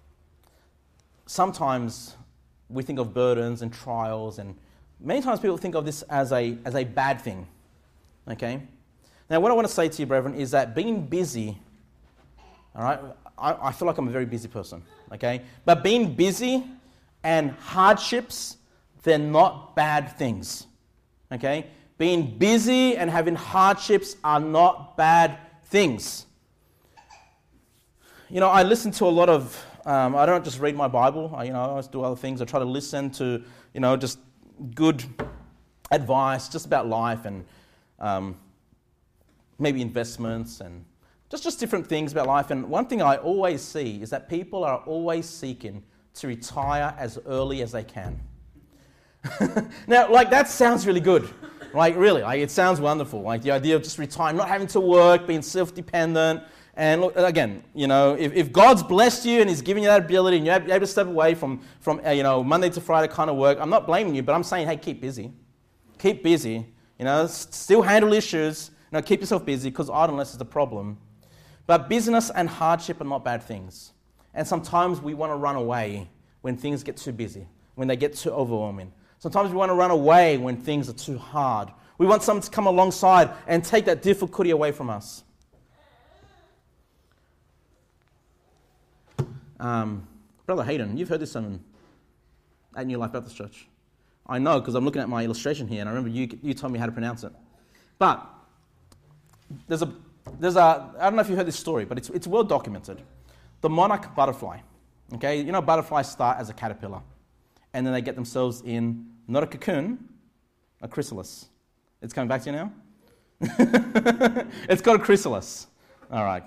Sometimes we think of burdens and trials, and many times people think of this as a as a bad thing. Okay? Now, what I want to say to you, brethren, is that being busy, all right, I, I feel like I'm a very busy person, okay? But being busy and hardships, they're not bad things, okay? Being busy and having hardships are not bad things. You know, I listen to a lot of, um, I don't just read my Bible, I, you know, I always do other things. I try to listen to, you know, just good advice just about life and um, maybe investments and just, just different things about life. And one thing I always see is that people are always seeking to retire as early as they can. Now, like, that sounds really good. Like, really, like, it sounds wonderful. Like, the idea of just retiring, not having to work, being self-dependent. And look, again, you know, if, if God's blessed you and He's given you that ability and you're able to step away from, from uh, you know, Monday to Friday kind of work, I'm not blaming you, but I'm saying, hey, keep busy. Keep busy. You know, s- still handle issues. You know, keep yourself busy, because idleness is the problem. But business and hardship are not bad things. And sometimes we want to run away when things get too busy, when they get too overwhelming. Sometimes we want to run away when things are too hard. We want someone to come alongside and take that difficulty away from us. Um, Brother Hayden, you've heard this sermon at New Life Baptist Church. I know, because I'm looking at my illustration here, and I remember you you told me how to pronounce it. But there's a there's a I don't know if you heard this story, but it's it's well documented. The monarch butterfly. Okay, you know, butterflies start as a caterpillar, and then they get themselves in not a cocoon, a chrysalis. It's coming back to you now. It's called a chrysalis. All right,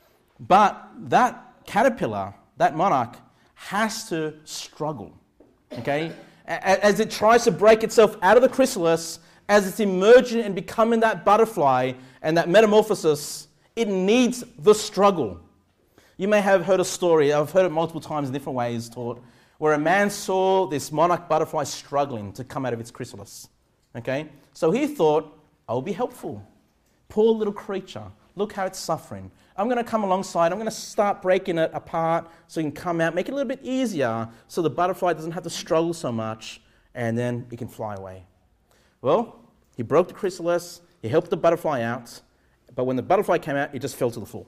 but that caterpillar, that monarch, has to struggle. Okay, as it tries to break itself out of the chrysalis, as it's emerging and becoming that butterfly and that metamorphosis, it needs the struggle. You may have heard a story, I've heard it multiple times in different ways taught, where a man saw this monarch butterfly struggling to come out of its chrysalis. Okay? So he thought, I'll be helpful. Poor little creature. Look how it's suffering. I'm going to come alongside. I'm going to start breaking it apart so it can come out, make it a little bit easier so the butterfly doesn't have to struggle so much, and then it can fly away. Well, he broke the chrysalis. He helped the butterfly out. But when the butterfly came out, it just fell to the floor.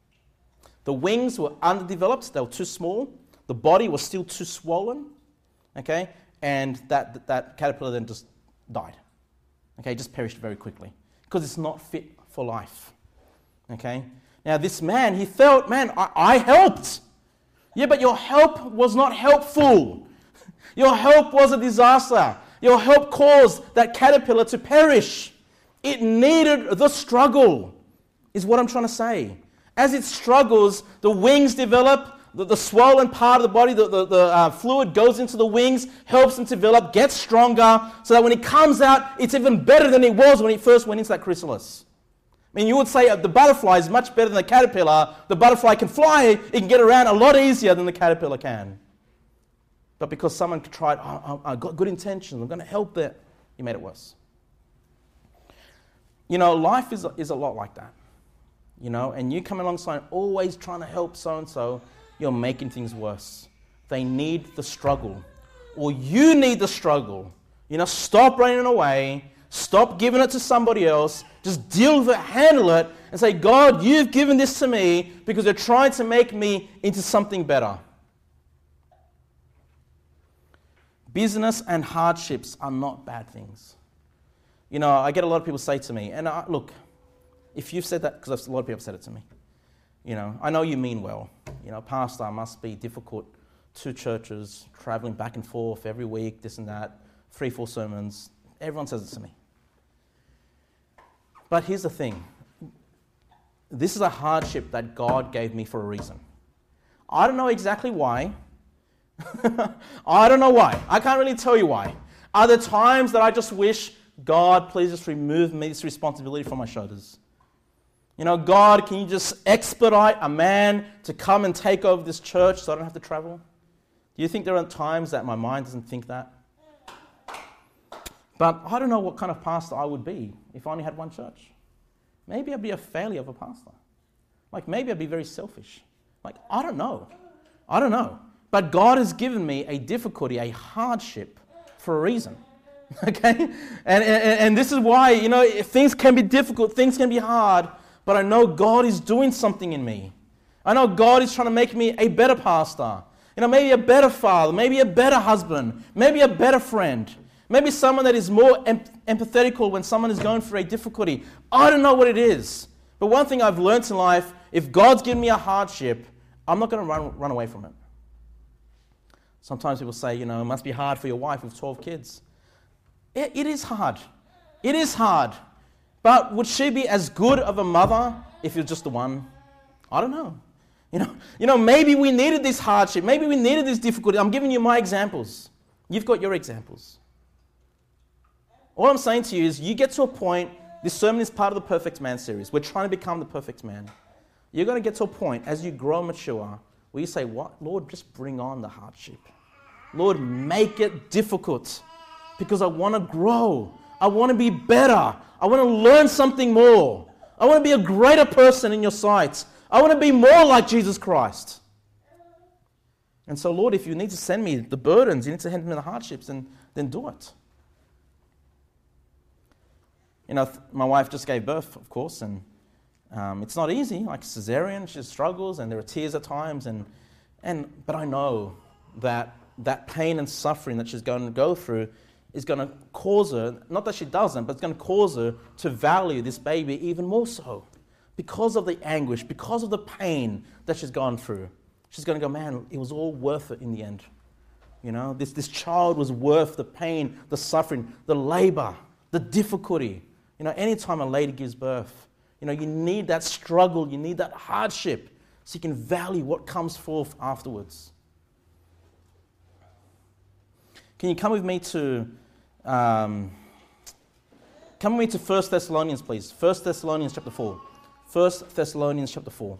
The wings were underdeveloped. They were too small. The body was still too swollen. Okay? And that, that, that caterpillar then just died. Okay? Just perished very quickly. Because it's not fit for life. Okay? Now, this man, he felt, man, I, I helped. Yeah, but your help was not helpful. Your help was a disaster. Your help caused that caterpillar to perish. It needed the struggle, is what I'm trying to say. As it struggles, the wings develop, the, the swollen part of the body, the, the, the uh, fluid goes into the wings, helps them develop, gets stronger, so that when it comes out, it's even better than it was when it first went into that chrysalis. I mean, you would say the butterfly is much better than the caterpillar. The butterfly can fly, it can get around a lot easier than the caterpillar can. But because someone tried, oh, I've got good intentions, I'm going to help it, he made it worse. You know, life is a, is a lot like that. You know, and you come alongside always trying to help so-and-so, you're making things worse. They need the struggle. Or you need the struggle. You know, stop running away. Stop giving it to somebody else. Just deal with it, handle it, and say, God, you've given this to me because you're trying to make me into something better. Business and hardships are not bad things. You know, I get a lot of people say to me, and I, look, if you've said that, because a lot of people have said it to me, you know, I know you mean well. You know, pastor, must be difficult. Two churches, traveling back and forth every week, this and that, three, four sermons. Everyone says it to me. But here's the thing. This is a hardship that God gave me for a reason. I don't know exactly why. I don't know why. I can't really tell you why. Are there times that I just wish, God, please just remove me this responsibility from my shoulders? You know, God, can you just expedite a man to come and take over this church so I don't have to travel? Do you think there are times that my mind doesn't think that? But I don't know what kind of pastor I would be if I only had one church. Maybe I'd be a failure of a pastor. Like maybe I'd be very selfish. Like, I don't know. I don't know. But God has given me a difficulty, a hardship for a reason. Okay? And, and, and this is why, you know, things can be difficult, things can be hard, but I know God is doing something in me. I know God is trying to make me a better pastor. You know, maybe a better father, maybe a better husband, maybe a better friend. Maybe someone that is more em- empathetical when someone is going through a difficulty. I don't know what it is. But one thing I've learned in life, if God's given me a hardship, I'm not going to run, run away from it. Sometimes people say, you know, it must be hard for your wife with twelve kids. It, it is hard. It is hard. But would she be as good of a mother if you're just the one? I don't know. You know, you know, maybe we needed this hardship. Maybe we needed this difficulty. I'm giving you my examples. You've got your examples. All I'm saying to you is you get to a point, this sermon is part of the Perfect Man series. We're trying to become the perfect man. You're going to get to a point as you grow and mature where you say, what? Lord, just bring on the hardship. Lord, make it difficult because I want to grow. I want to be better. I want to learn something more. I want to be a greater person in your sight. I want to be more like Jesus Christ. And so, Lord, if you need to send me the burdens, you need to send me the hardships, then, then do it. You know, my wife just gave birth, of course, and um, it's not easy. Like cesarean, she struggles, and there are tears at times. And and but I know that that pain and suffering that she's going to go through is going to cause her, not that she doesn't, but it's going to cause her to value this baby even more so, because of the anguish, because of the pain that she's gone through. She's going to go, man, it was all worth it in the end. You know, this this child was worth the pain, the suffering, the labor, the difficulty. You know, anytime a lady gives birth, you know, you need that struggle, you need that hardship so you can value what comes forth afterwards. Can you come with me to, um, come with me to First Thessalonians, please. First Thessalonians chapter four. First Thessalonians chapter four.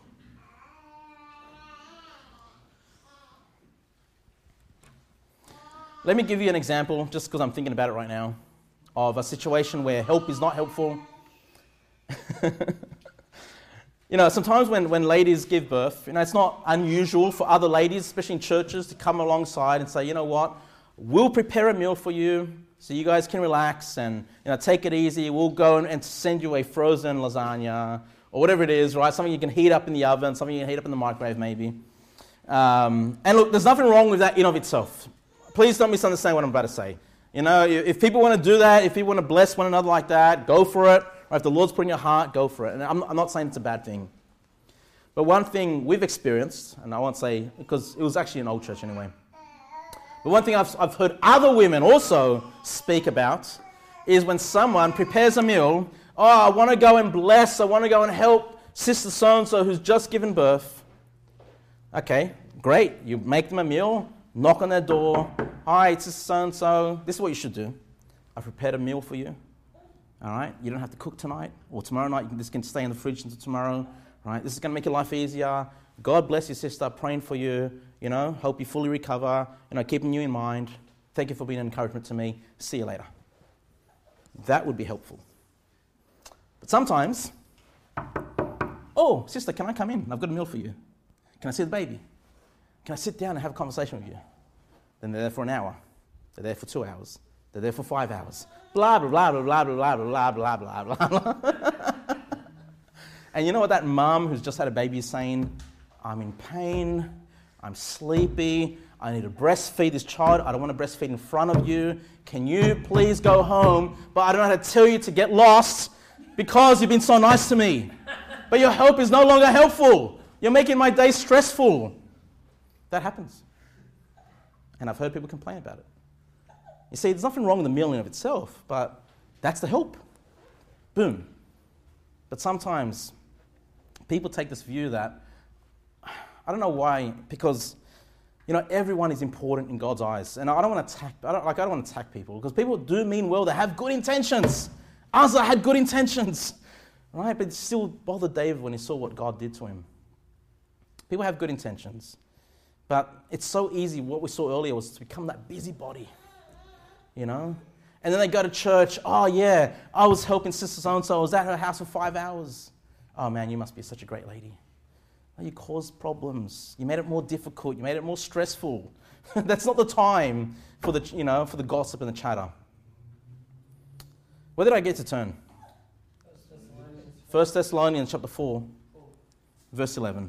Let me give you an example, just because I'm thinking about it right now, of a situation where help is not helpful. You know, sometimes when, when ladies give birth, you know, it's not unusual for other ladies, especially in churches, to come alongside and say, you know what, we'll prepare a meal for you so you guys can relax and, you know, take it easy. We'll go and, and send you a frozen lasagna or whatever it is, right? Something you can heat up in the oven, something you can heat up in the microwave maybe. Um, and look, there's nothing wrong with that in of itself. Please don't misunderstand what I'm about to say. You know, if people want to do that, if people want to bless one another like that, go for it. Or if the Lord's put in your heart, go for it. And I'm, I'm not saying it's a bad thing. But one thing we've experienced, and I won't say, because it was actually an old church anyway. But one thing I've, I've heard other women also speak about is when someone prepares a meal, oh, I want to go and bless, I want to go and help sister so-and-so who's just given birth. Okay, great. You make them a meal, knock on their door. Hi, it's so-and-so. This is what you should do. I've prepared a meal for you. All right? You don't have to cook tonight or tomorrow night. You can, this can stay in the fridge until tomorrow. All right? This is going to make your life easier. God bless you, sister. Praying for you. You know, hope you fully recover. You know, keeping you in mind. Thank you for being an encouragement to me. See you later. That would be helpful. But sometimes, oh, sister, can I come in? I've got a meal for you. Can I see the baby? Can I sit down and have a conversation with you? Then they're there for an hour. They're there for two hours. They're there for five hours. Blah, blah, blah, blah, blah, blah, blah, blah, blah, blah, blah. And you know what that mum who's just had a baby is saying? I'm in pain. I'm sleepy. I need to breastfeed this child. I don't want to breastfeed in front of you. Can you please go home? But I don't know how to tell you to get lost because you've been so nice to me. But your help is no longer helpful. You're making my day stressful. That happens. And I've heard people complain about it. You see, there's nothing wrong with the meal in of itself, but that's the help. Boom. But sometimes people take this view that, I don't know why, because, you know, everyone is important in God's eyes. And I don't want to attack, I don't, like, I don't want to attack people, because people do mean well. They have good intentions. Uzzah had good intentions, right? But it still bothered David when he saw what God did to him. People have good intentions. But it's so easy. What we saw earlier was to become that busybody, you know? And then they go to church. Oh, yeah, I was helping Sister So-and-so. I was at her house for five hours. Oh, man, you must be such a great lady. Oh, you caused problems. You made it more difficult. You made it more stressful. That's not the time for the, you know, for the gossip and the chatter. Where did I get to turn? First Thessalonians chapter four, verse eleven.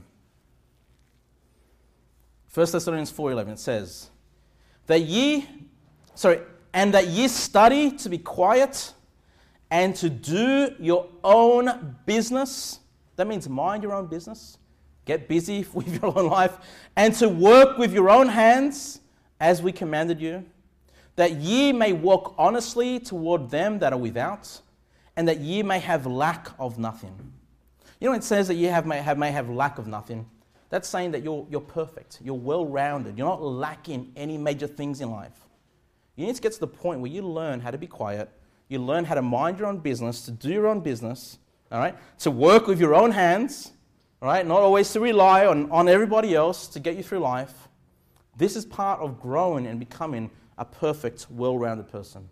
First Thessalonians four eleven, it says, that ye, sorry, and that ye study to be quiet and to do your own business. That means mind your own business. Get busy with your own life. And to work with your own hands as we commanded you, that ye may walk honestly toward them that are without, and that ye may have lack of nothing. You know, it says that ye have may have, may have lack of nothing. That's saying that you're, you're perfect. You're well-rounded. You're not lacking any major things in life. You need to get to the point where you learn how to be quiet. You learn how to mind your own business, to do your own business, all right? To work with your own hands, all right? Not always to rely on, on everybody else to get you through life. This is part of growing and becoming a perfect, well-rounded person.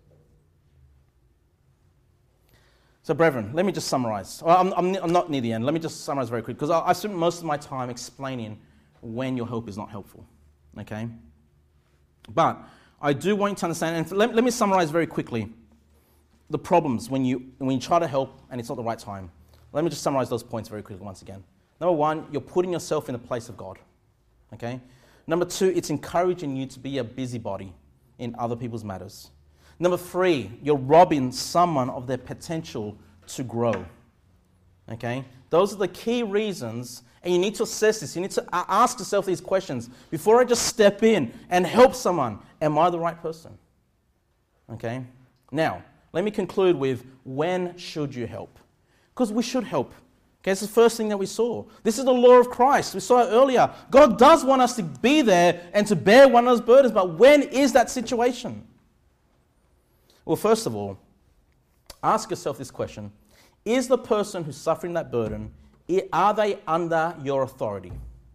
So, brethren, let me just summarize. Well, I'm, I'm, I'm not near the end. Let me just summarize very quick, because I, I spent most of my time explaining when your help is not helpful, okay? But I do want you to understand, and let, let me summarize very quickly the problems when you, when you try to help and it's not the right time. Let me just summarize those points very quickly once again. Number one, you're putting yourself in the place of God, okay? Number two, it's encouraging you to be a busybody in other people's matters. Number three, you're robbing someone of their potential to grow. Okay? Those are the key reasons, and you need to assess this. You need to ask yourself these questions. Before I just step in and help someone, am I the right person? Okay? Now, let me conclude with, when should you help? Because we should help. Okay, it's the first thing that we saw. This is the law of Christ. We saw it earlier. God does want us to be there and to bear one another's burdens, but when is that situation? Well, first of all, ask yourself this question. Is the person who's suffering that burden, are they under your authority?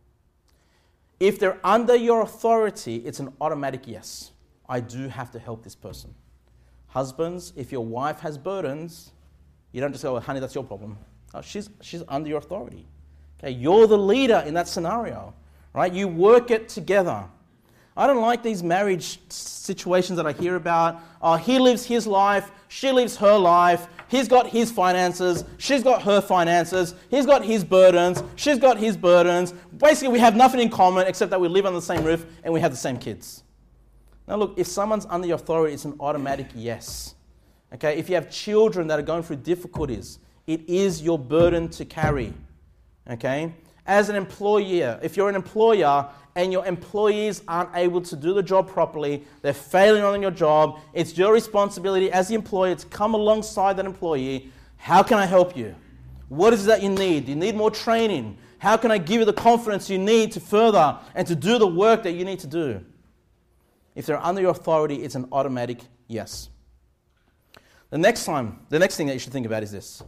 If they're under your authority, it's an automatic yes. I do have to help this person. Husbands, if your wife has burdens, you don't just go, honey, that's your problem. Oh, she's, she's under your authority. Okay, you're the leader in that scenario, right? You work it together. I don't like these marriage situations that I hear about. Oh, he lives his life, she lives her life, he's got his finances, she's got her finances, he's got his burdens, she's got his burdens. Basically, we have nothing in common except that we live under the same roof and we have the same kids. Now look, if someone's under your authority, it's an automatic yes. Okay, if you have children that are going through difficulties, it is your burden to carry. Okay? As an employer, if you're an employer and your employees aren't able to do the job properly, they're failing on your job, it's your responsibility as the employer to come alongside that employee. How can I help you? What is it that you need? Do you need more training? How can I give you the confidence you need to further and to do the work that you need to do? If they're under your authority, it's an automatic yes. The next time, the next thing that you should think about is this.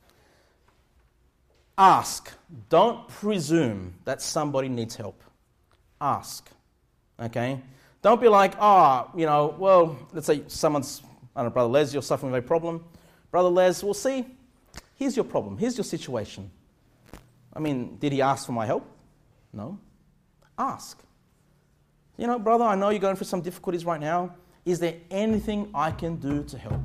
Ask. Don't presume that somebody needs help. Ask. Okay? Don't be like, oh, you know, well, let's say someone's, I don't know, Brother Les, you're suffering with a problem. Brother Les, well, see, here's your problem. Here's your situation. I mean, did he ask for my help? No. Ask. You know, brother, I know you're going through some difficulties right now. Is there anything I can do to help?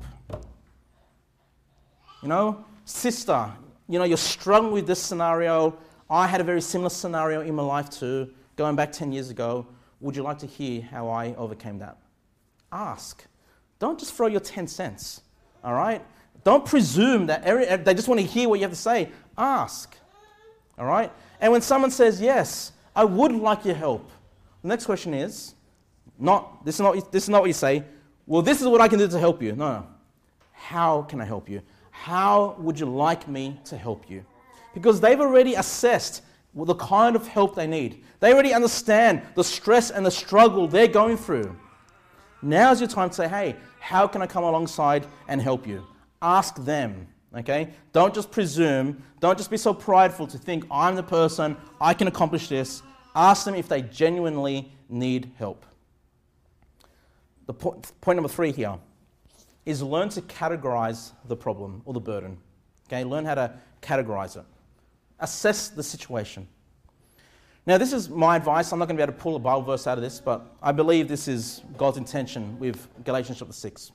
You know, sister, you know, you're struggling with this scenario. I had a very similar scenario in my life too, going back ten years ago. Would you like to hear how I overcame that? Ask. Don't just throw your ten cents, all right? Don't presume that every, they just want to hear what you have to say. Ask, all right? And when someone says, yes, I would like your help, the next question is, not this is not, this is not what you say, well, this is what I can do to help you. No, no. How can I help you? How would you like me to help you? Because they've already assessed the kind of help they need. They already understand the stress and the struggle they're going through. Now's your time to say, hey, how can I come alongside and help you? Ask them, okay? Don't just presume. Don't just be so prideful to think, I'm the person, I can accomplish this. Ask them if they genuinely need help. The po- point number three here. is learn to categorize the problem or the burden. Okay, learn how to categorize it. Assess the situation. Now, this is my advice. I'm not going to be able to pull a Bible verse out of this, but I believe this is God's intention with Galatians chapter six.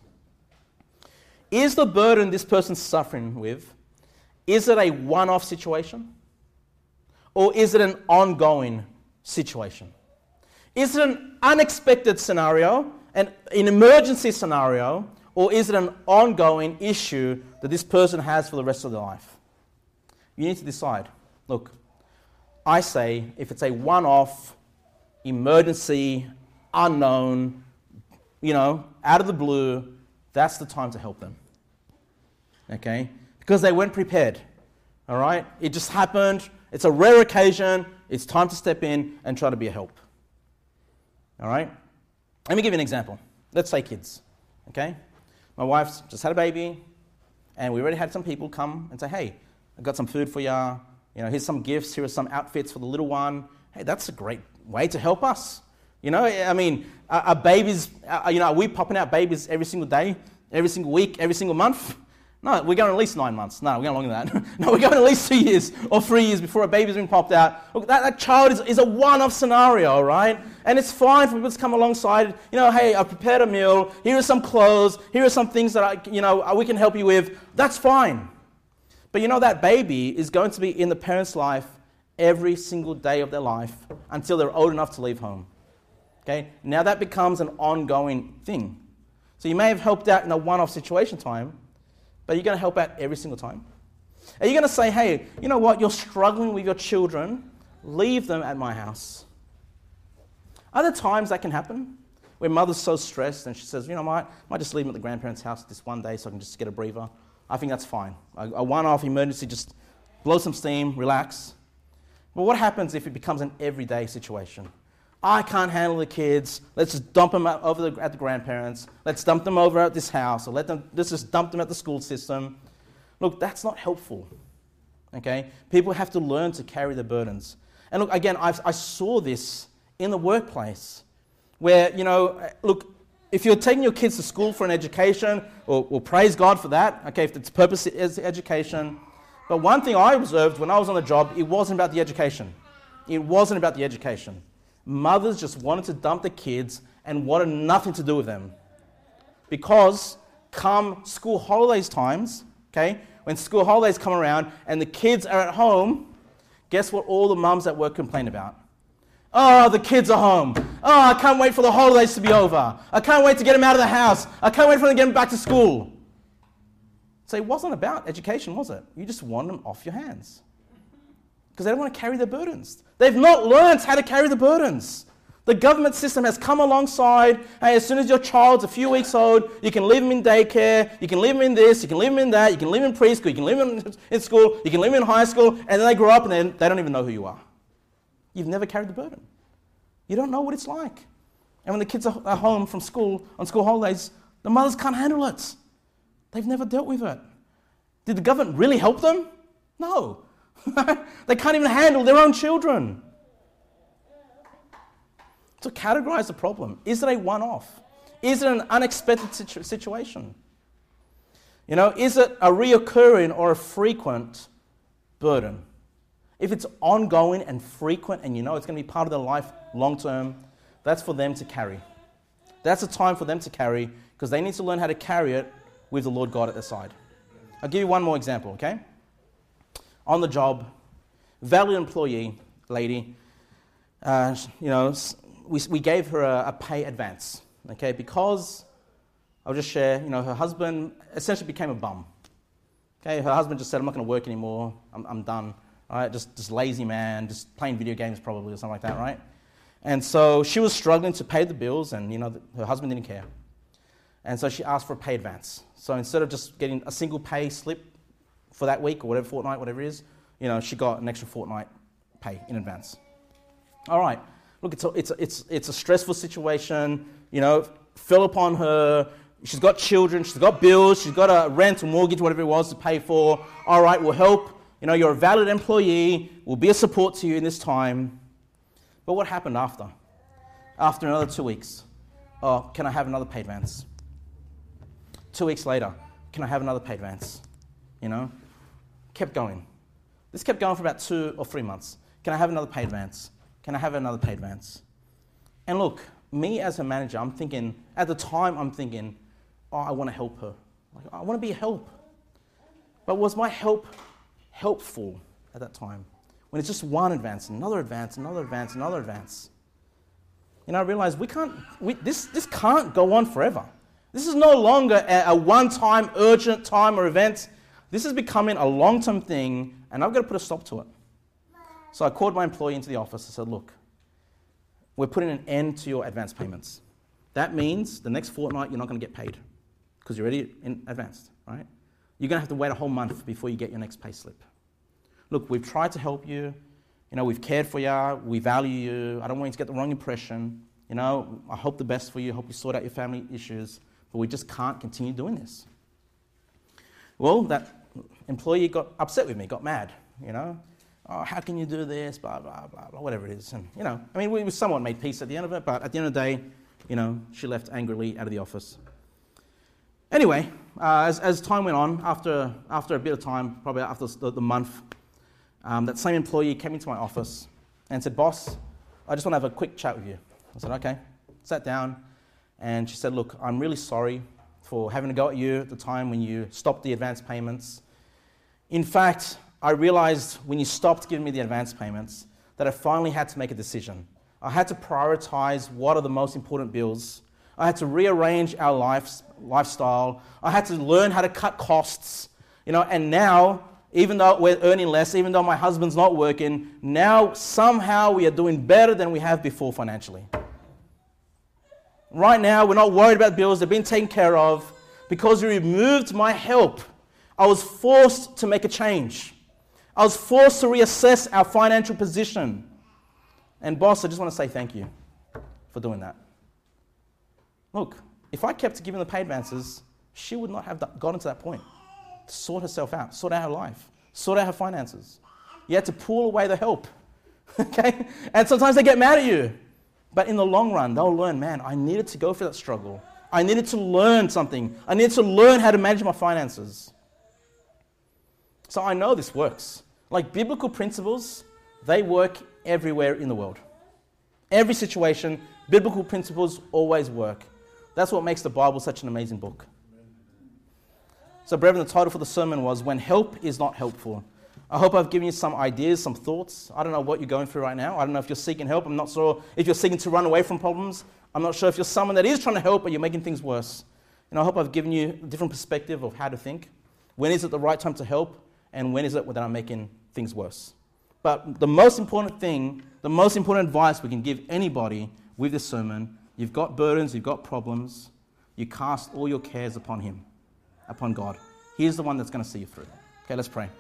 Is the burden this person's suffering with, is it a one-off situation? Or is it an ongoing situation? Is it an unexpected scenario, an, an emergency scenario, or is it an ongoing issue that this person has for the rest of their life? You need to decide. Look, I say if it's a one-off, emergency, unknown, you know, out of the blue, that's the time to help them. Okay? Because they weren't prepared. All right? It just happened. It's a rare occasion. It's time to step in and try to be a help. All right? Let me give you an example. Let's say kids. Okay? My wife's just had a baby, and we already had some people come and say, hey, I've got some food for you. You know, here's some gifts. Here are some outfits for the little one. Hey, that's a great way to help us. You know, I mean, are, are babies, are, you know, are we popping out babies every single day, every single week, every single month? No, we're going at least nine months. No, we're going longer than that. No, we're going at least two years or three years before a baby's been popped out. Look, that, that child is, is a one-off scenario, right? And it's fine for people to come alongside. You know, hey, I've prepared a meal. Here are some clothes. Here are some things that I, you know, we can help you with. That's fine. But you know, that baby is going to be in the parent's life every single day of their life until they're old enough to leave home. Okay? Now that becomes an ongoing thing. So you may have helped out in a one-off situation time, but you're going to help out every single time. Are you going to say, hey, you know what, you're struggling with your children, leave them at my house? Other times that can happen, where mother's so stressed and she says, you know, I might, might just leave them at the grandparents' house this one day so I can just get a breather. I think that's fine. A, a one-off emergency, just blow some steam, relax. But what happens if it becomes an everyday situation? I can't handle the kids. Let's just dump them out over the, at the grandparents. Let's dump them over at this house, or let them, let's just dump them at the school system. Look, that's not helpful. Okay? People have to learn to carry their burdens. And look, again, I've, I saw this in the workplace, where, you know, look, if you're taking your kids to school for an education, or, or praise God for that, okay, if its purpose is education. But one thing I observed when I was on the job, it wasn't about the education. It wasn't about the education. Mothers just wanted to dump the kids and wanted nothing to do with them. Because come school holidays times, okay, when school holidays come around and the kids are at home, guess what all the mums at work complain about? Oh, the kids are home. Oh, I can't wait for the holidays to be over. I can't wait to get them out of the house. I can't wait for them to get them back to school. So it wasn't about education, was it? You just wanted them off your hands. Because they don't want to carry their burdens. They've not learned how to carry the burdens. The government system has come alongside. Hey, as soon as your child's a few weeks old, you can leave them in daycare, you can leave them in this, you can leave them in that, you can leave them in preschool, you can leave them in, in school, you can leave them in high school, and then they grow up and then they don't even know who you are. You've never carried the burden. You don't know what it's like. And when the kids are home from school on school holidays, the mothers can't handle it. They've never dealt with it. Did the government really help them? No. They can't even handle their own children. So categorize the problem. Is it a one-off? Is it an unexpected situ- situation? You know, is it a reoccurring or a frequent burden? If it's ongoing and frequent and you know it's going to be part of their life long-term, that's for them to carry. That's a time for them to carry because they need to learn how to carry it with the Lord God at their side. I'll give you one more example, okay? On the job, valued employee, lady, uh, you know, we, we gave her a, a pay advance, okay? Because, I'll just share, you know, her husband essentially became a bum. Okay, her husband just said, I'm not going to work anymore, I'm, I'm done. All right, just, just lazy man, just playing video games probably or something like that, right? And so she was struggling to pay the bills and, you know, the, her husband didn't care. And so she asked for a pay advance. So instead of just getting a single pay slip for that week or whatever, fortnight, whatever it is, you know, she got an extra fortnight pay in advance. All right, look, it's a, it's a, it's, it's a stressful situation, you know, fell upon her. She's got children, she's got bills, she's got a rent or mortgage, whatever it was to pay for. All right, we'll help. You know, you're a valid employee. We'll be a support to you in this time. But what happened after? After another two weeks. Oh, can I have another pay advance? Two weeks later, can I have another pay advance? You know, kept going. This kept going for about two or three months. Can I have another pay advance? Can I have another pay advance? And look, me as a manager, I'm thinking, at the time, I'm thinking, oh, I want to help her. Like, I want to be a help. But was my help helpful at that time? When it's just one advance, another advance, another advance, another advance. You know, I realized we can't, we, this, this can't go on forever. This is no longer a, a one-time, urgent time or event. This is becoming a long-term thing, and I've got to put a stop to it. So I called my employee into the office and said, look, we're putting an end to your advance payments. That means the next fortnight you're not going to get paid because you're already in advanced, right? You're going to have to wait a whole month before you get your next pay slip. Look, we've tried to help you. You know, we've cared for you. We value you. I don't want you to get the wrong impression. You know, I hope the best for you. I hope you sort out your family issues. But we just can't continue doing this. Well, that employee got upset with me, got mad, you know. Oh, how can you do this, blah, blah, blah, blah, whatever it is. And, you know, I mean, we, we somewhat made peace at the end of it, but at the end of the day, you know, she left angrily out of the office. Anyway, uh, as, as time went on, after after a bit of time, probably after the, the month, um, that same employee came into my office and said, boss, I just want to have a quick chat with you. I said, okay. Sat down, and she said, look, I'm really sorry for having to go at you at the time when you stopped the advance payments. In fact, I realized when you stopped giving me the advance payments that I finally had to make a decision. I had to prioritize what are the most important bills. I had to rearrange our lives, lifestyle. I had to learn how to cut costs. You know, and now, even though we're earning less, even though my husband's not working, now somehow we are doing better than we have before financially. Right now, we're not worried about bills. They're being taken care of. Because you removed my help, I was forced to make a change. I was forced to reassess our financial position. And boss, I just want to say thank you for doing that. Look, if I kept giving the pay advances, she would not have gotten to that point. To sort herself out, sort out her life, sort out her finances. You had to pull away the help. Okay? And sometimes they get mad at you. But in the long run, they'll learn, man, I needed to go through that struggle. I needed to learn something. I needed to learn how to manage my finances. So I know this works. Like biblical principles, they work everywhere in the world. Every situation, biblical principles always work. That's what makes the Bible such an amazing book. So, brethren, the title for the sermon was, When Help is Not Helpful. I hope I've given you some ideas, some thoughts. I don't know what you're going through right now. I don't know if you're seeking help. I'm not sure if you're seeking to run away from problems. I'm not sure if you're someone that is trying to help, but you're making things worse. And I hope I've given you a different perspective of how to think. When is it the right time to help? And when is it that I'm making things worse? But the most important thing, the most important advice we can give anybody with this sermon, you've got burdens, you've got problems, you cast all your cares upon Him, upon God. He's the one that's going to see you through. Okay, let's pray.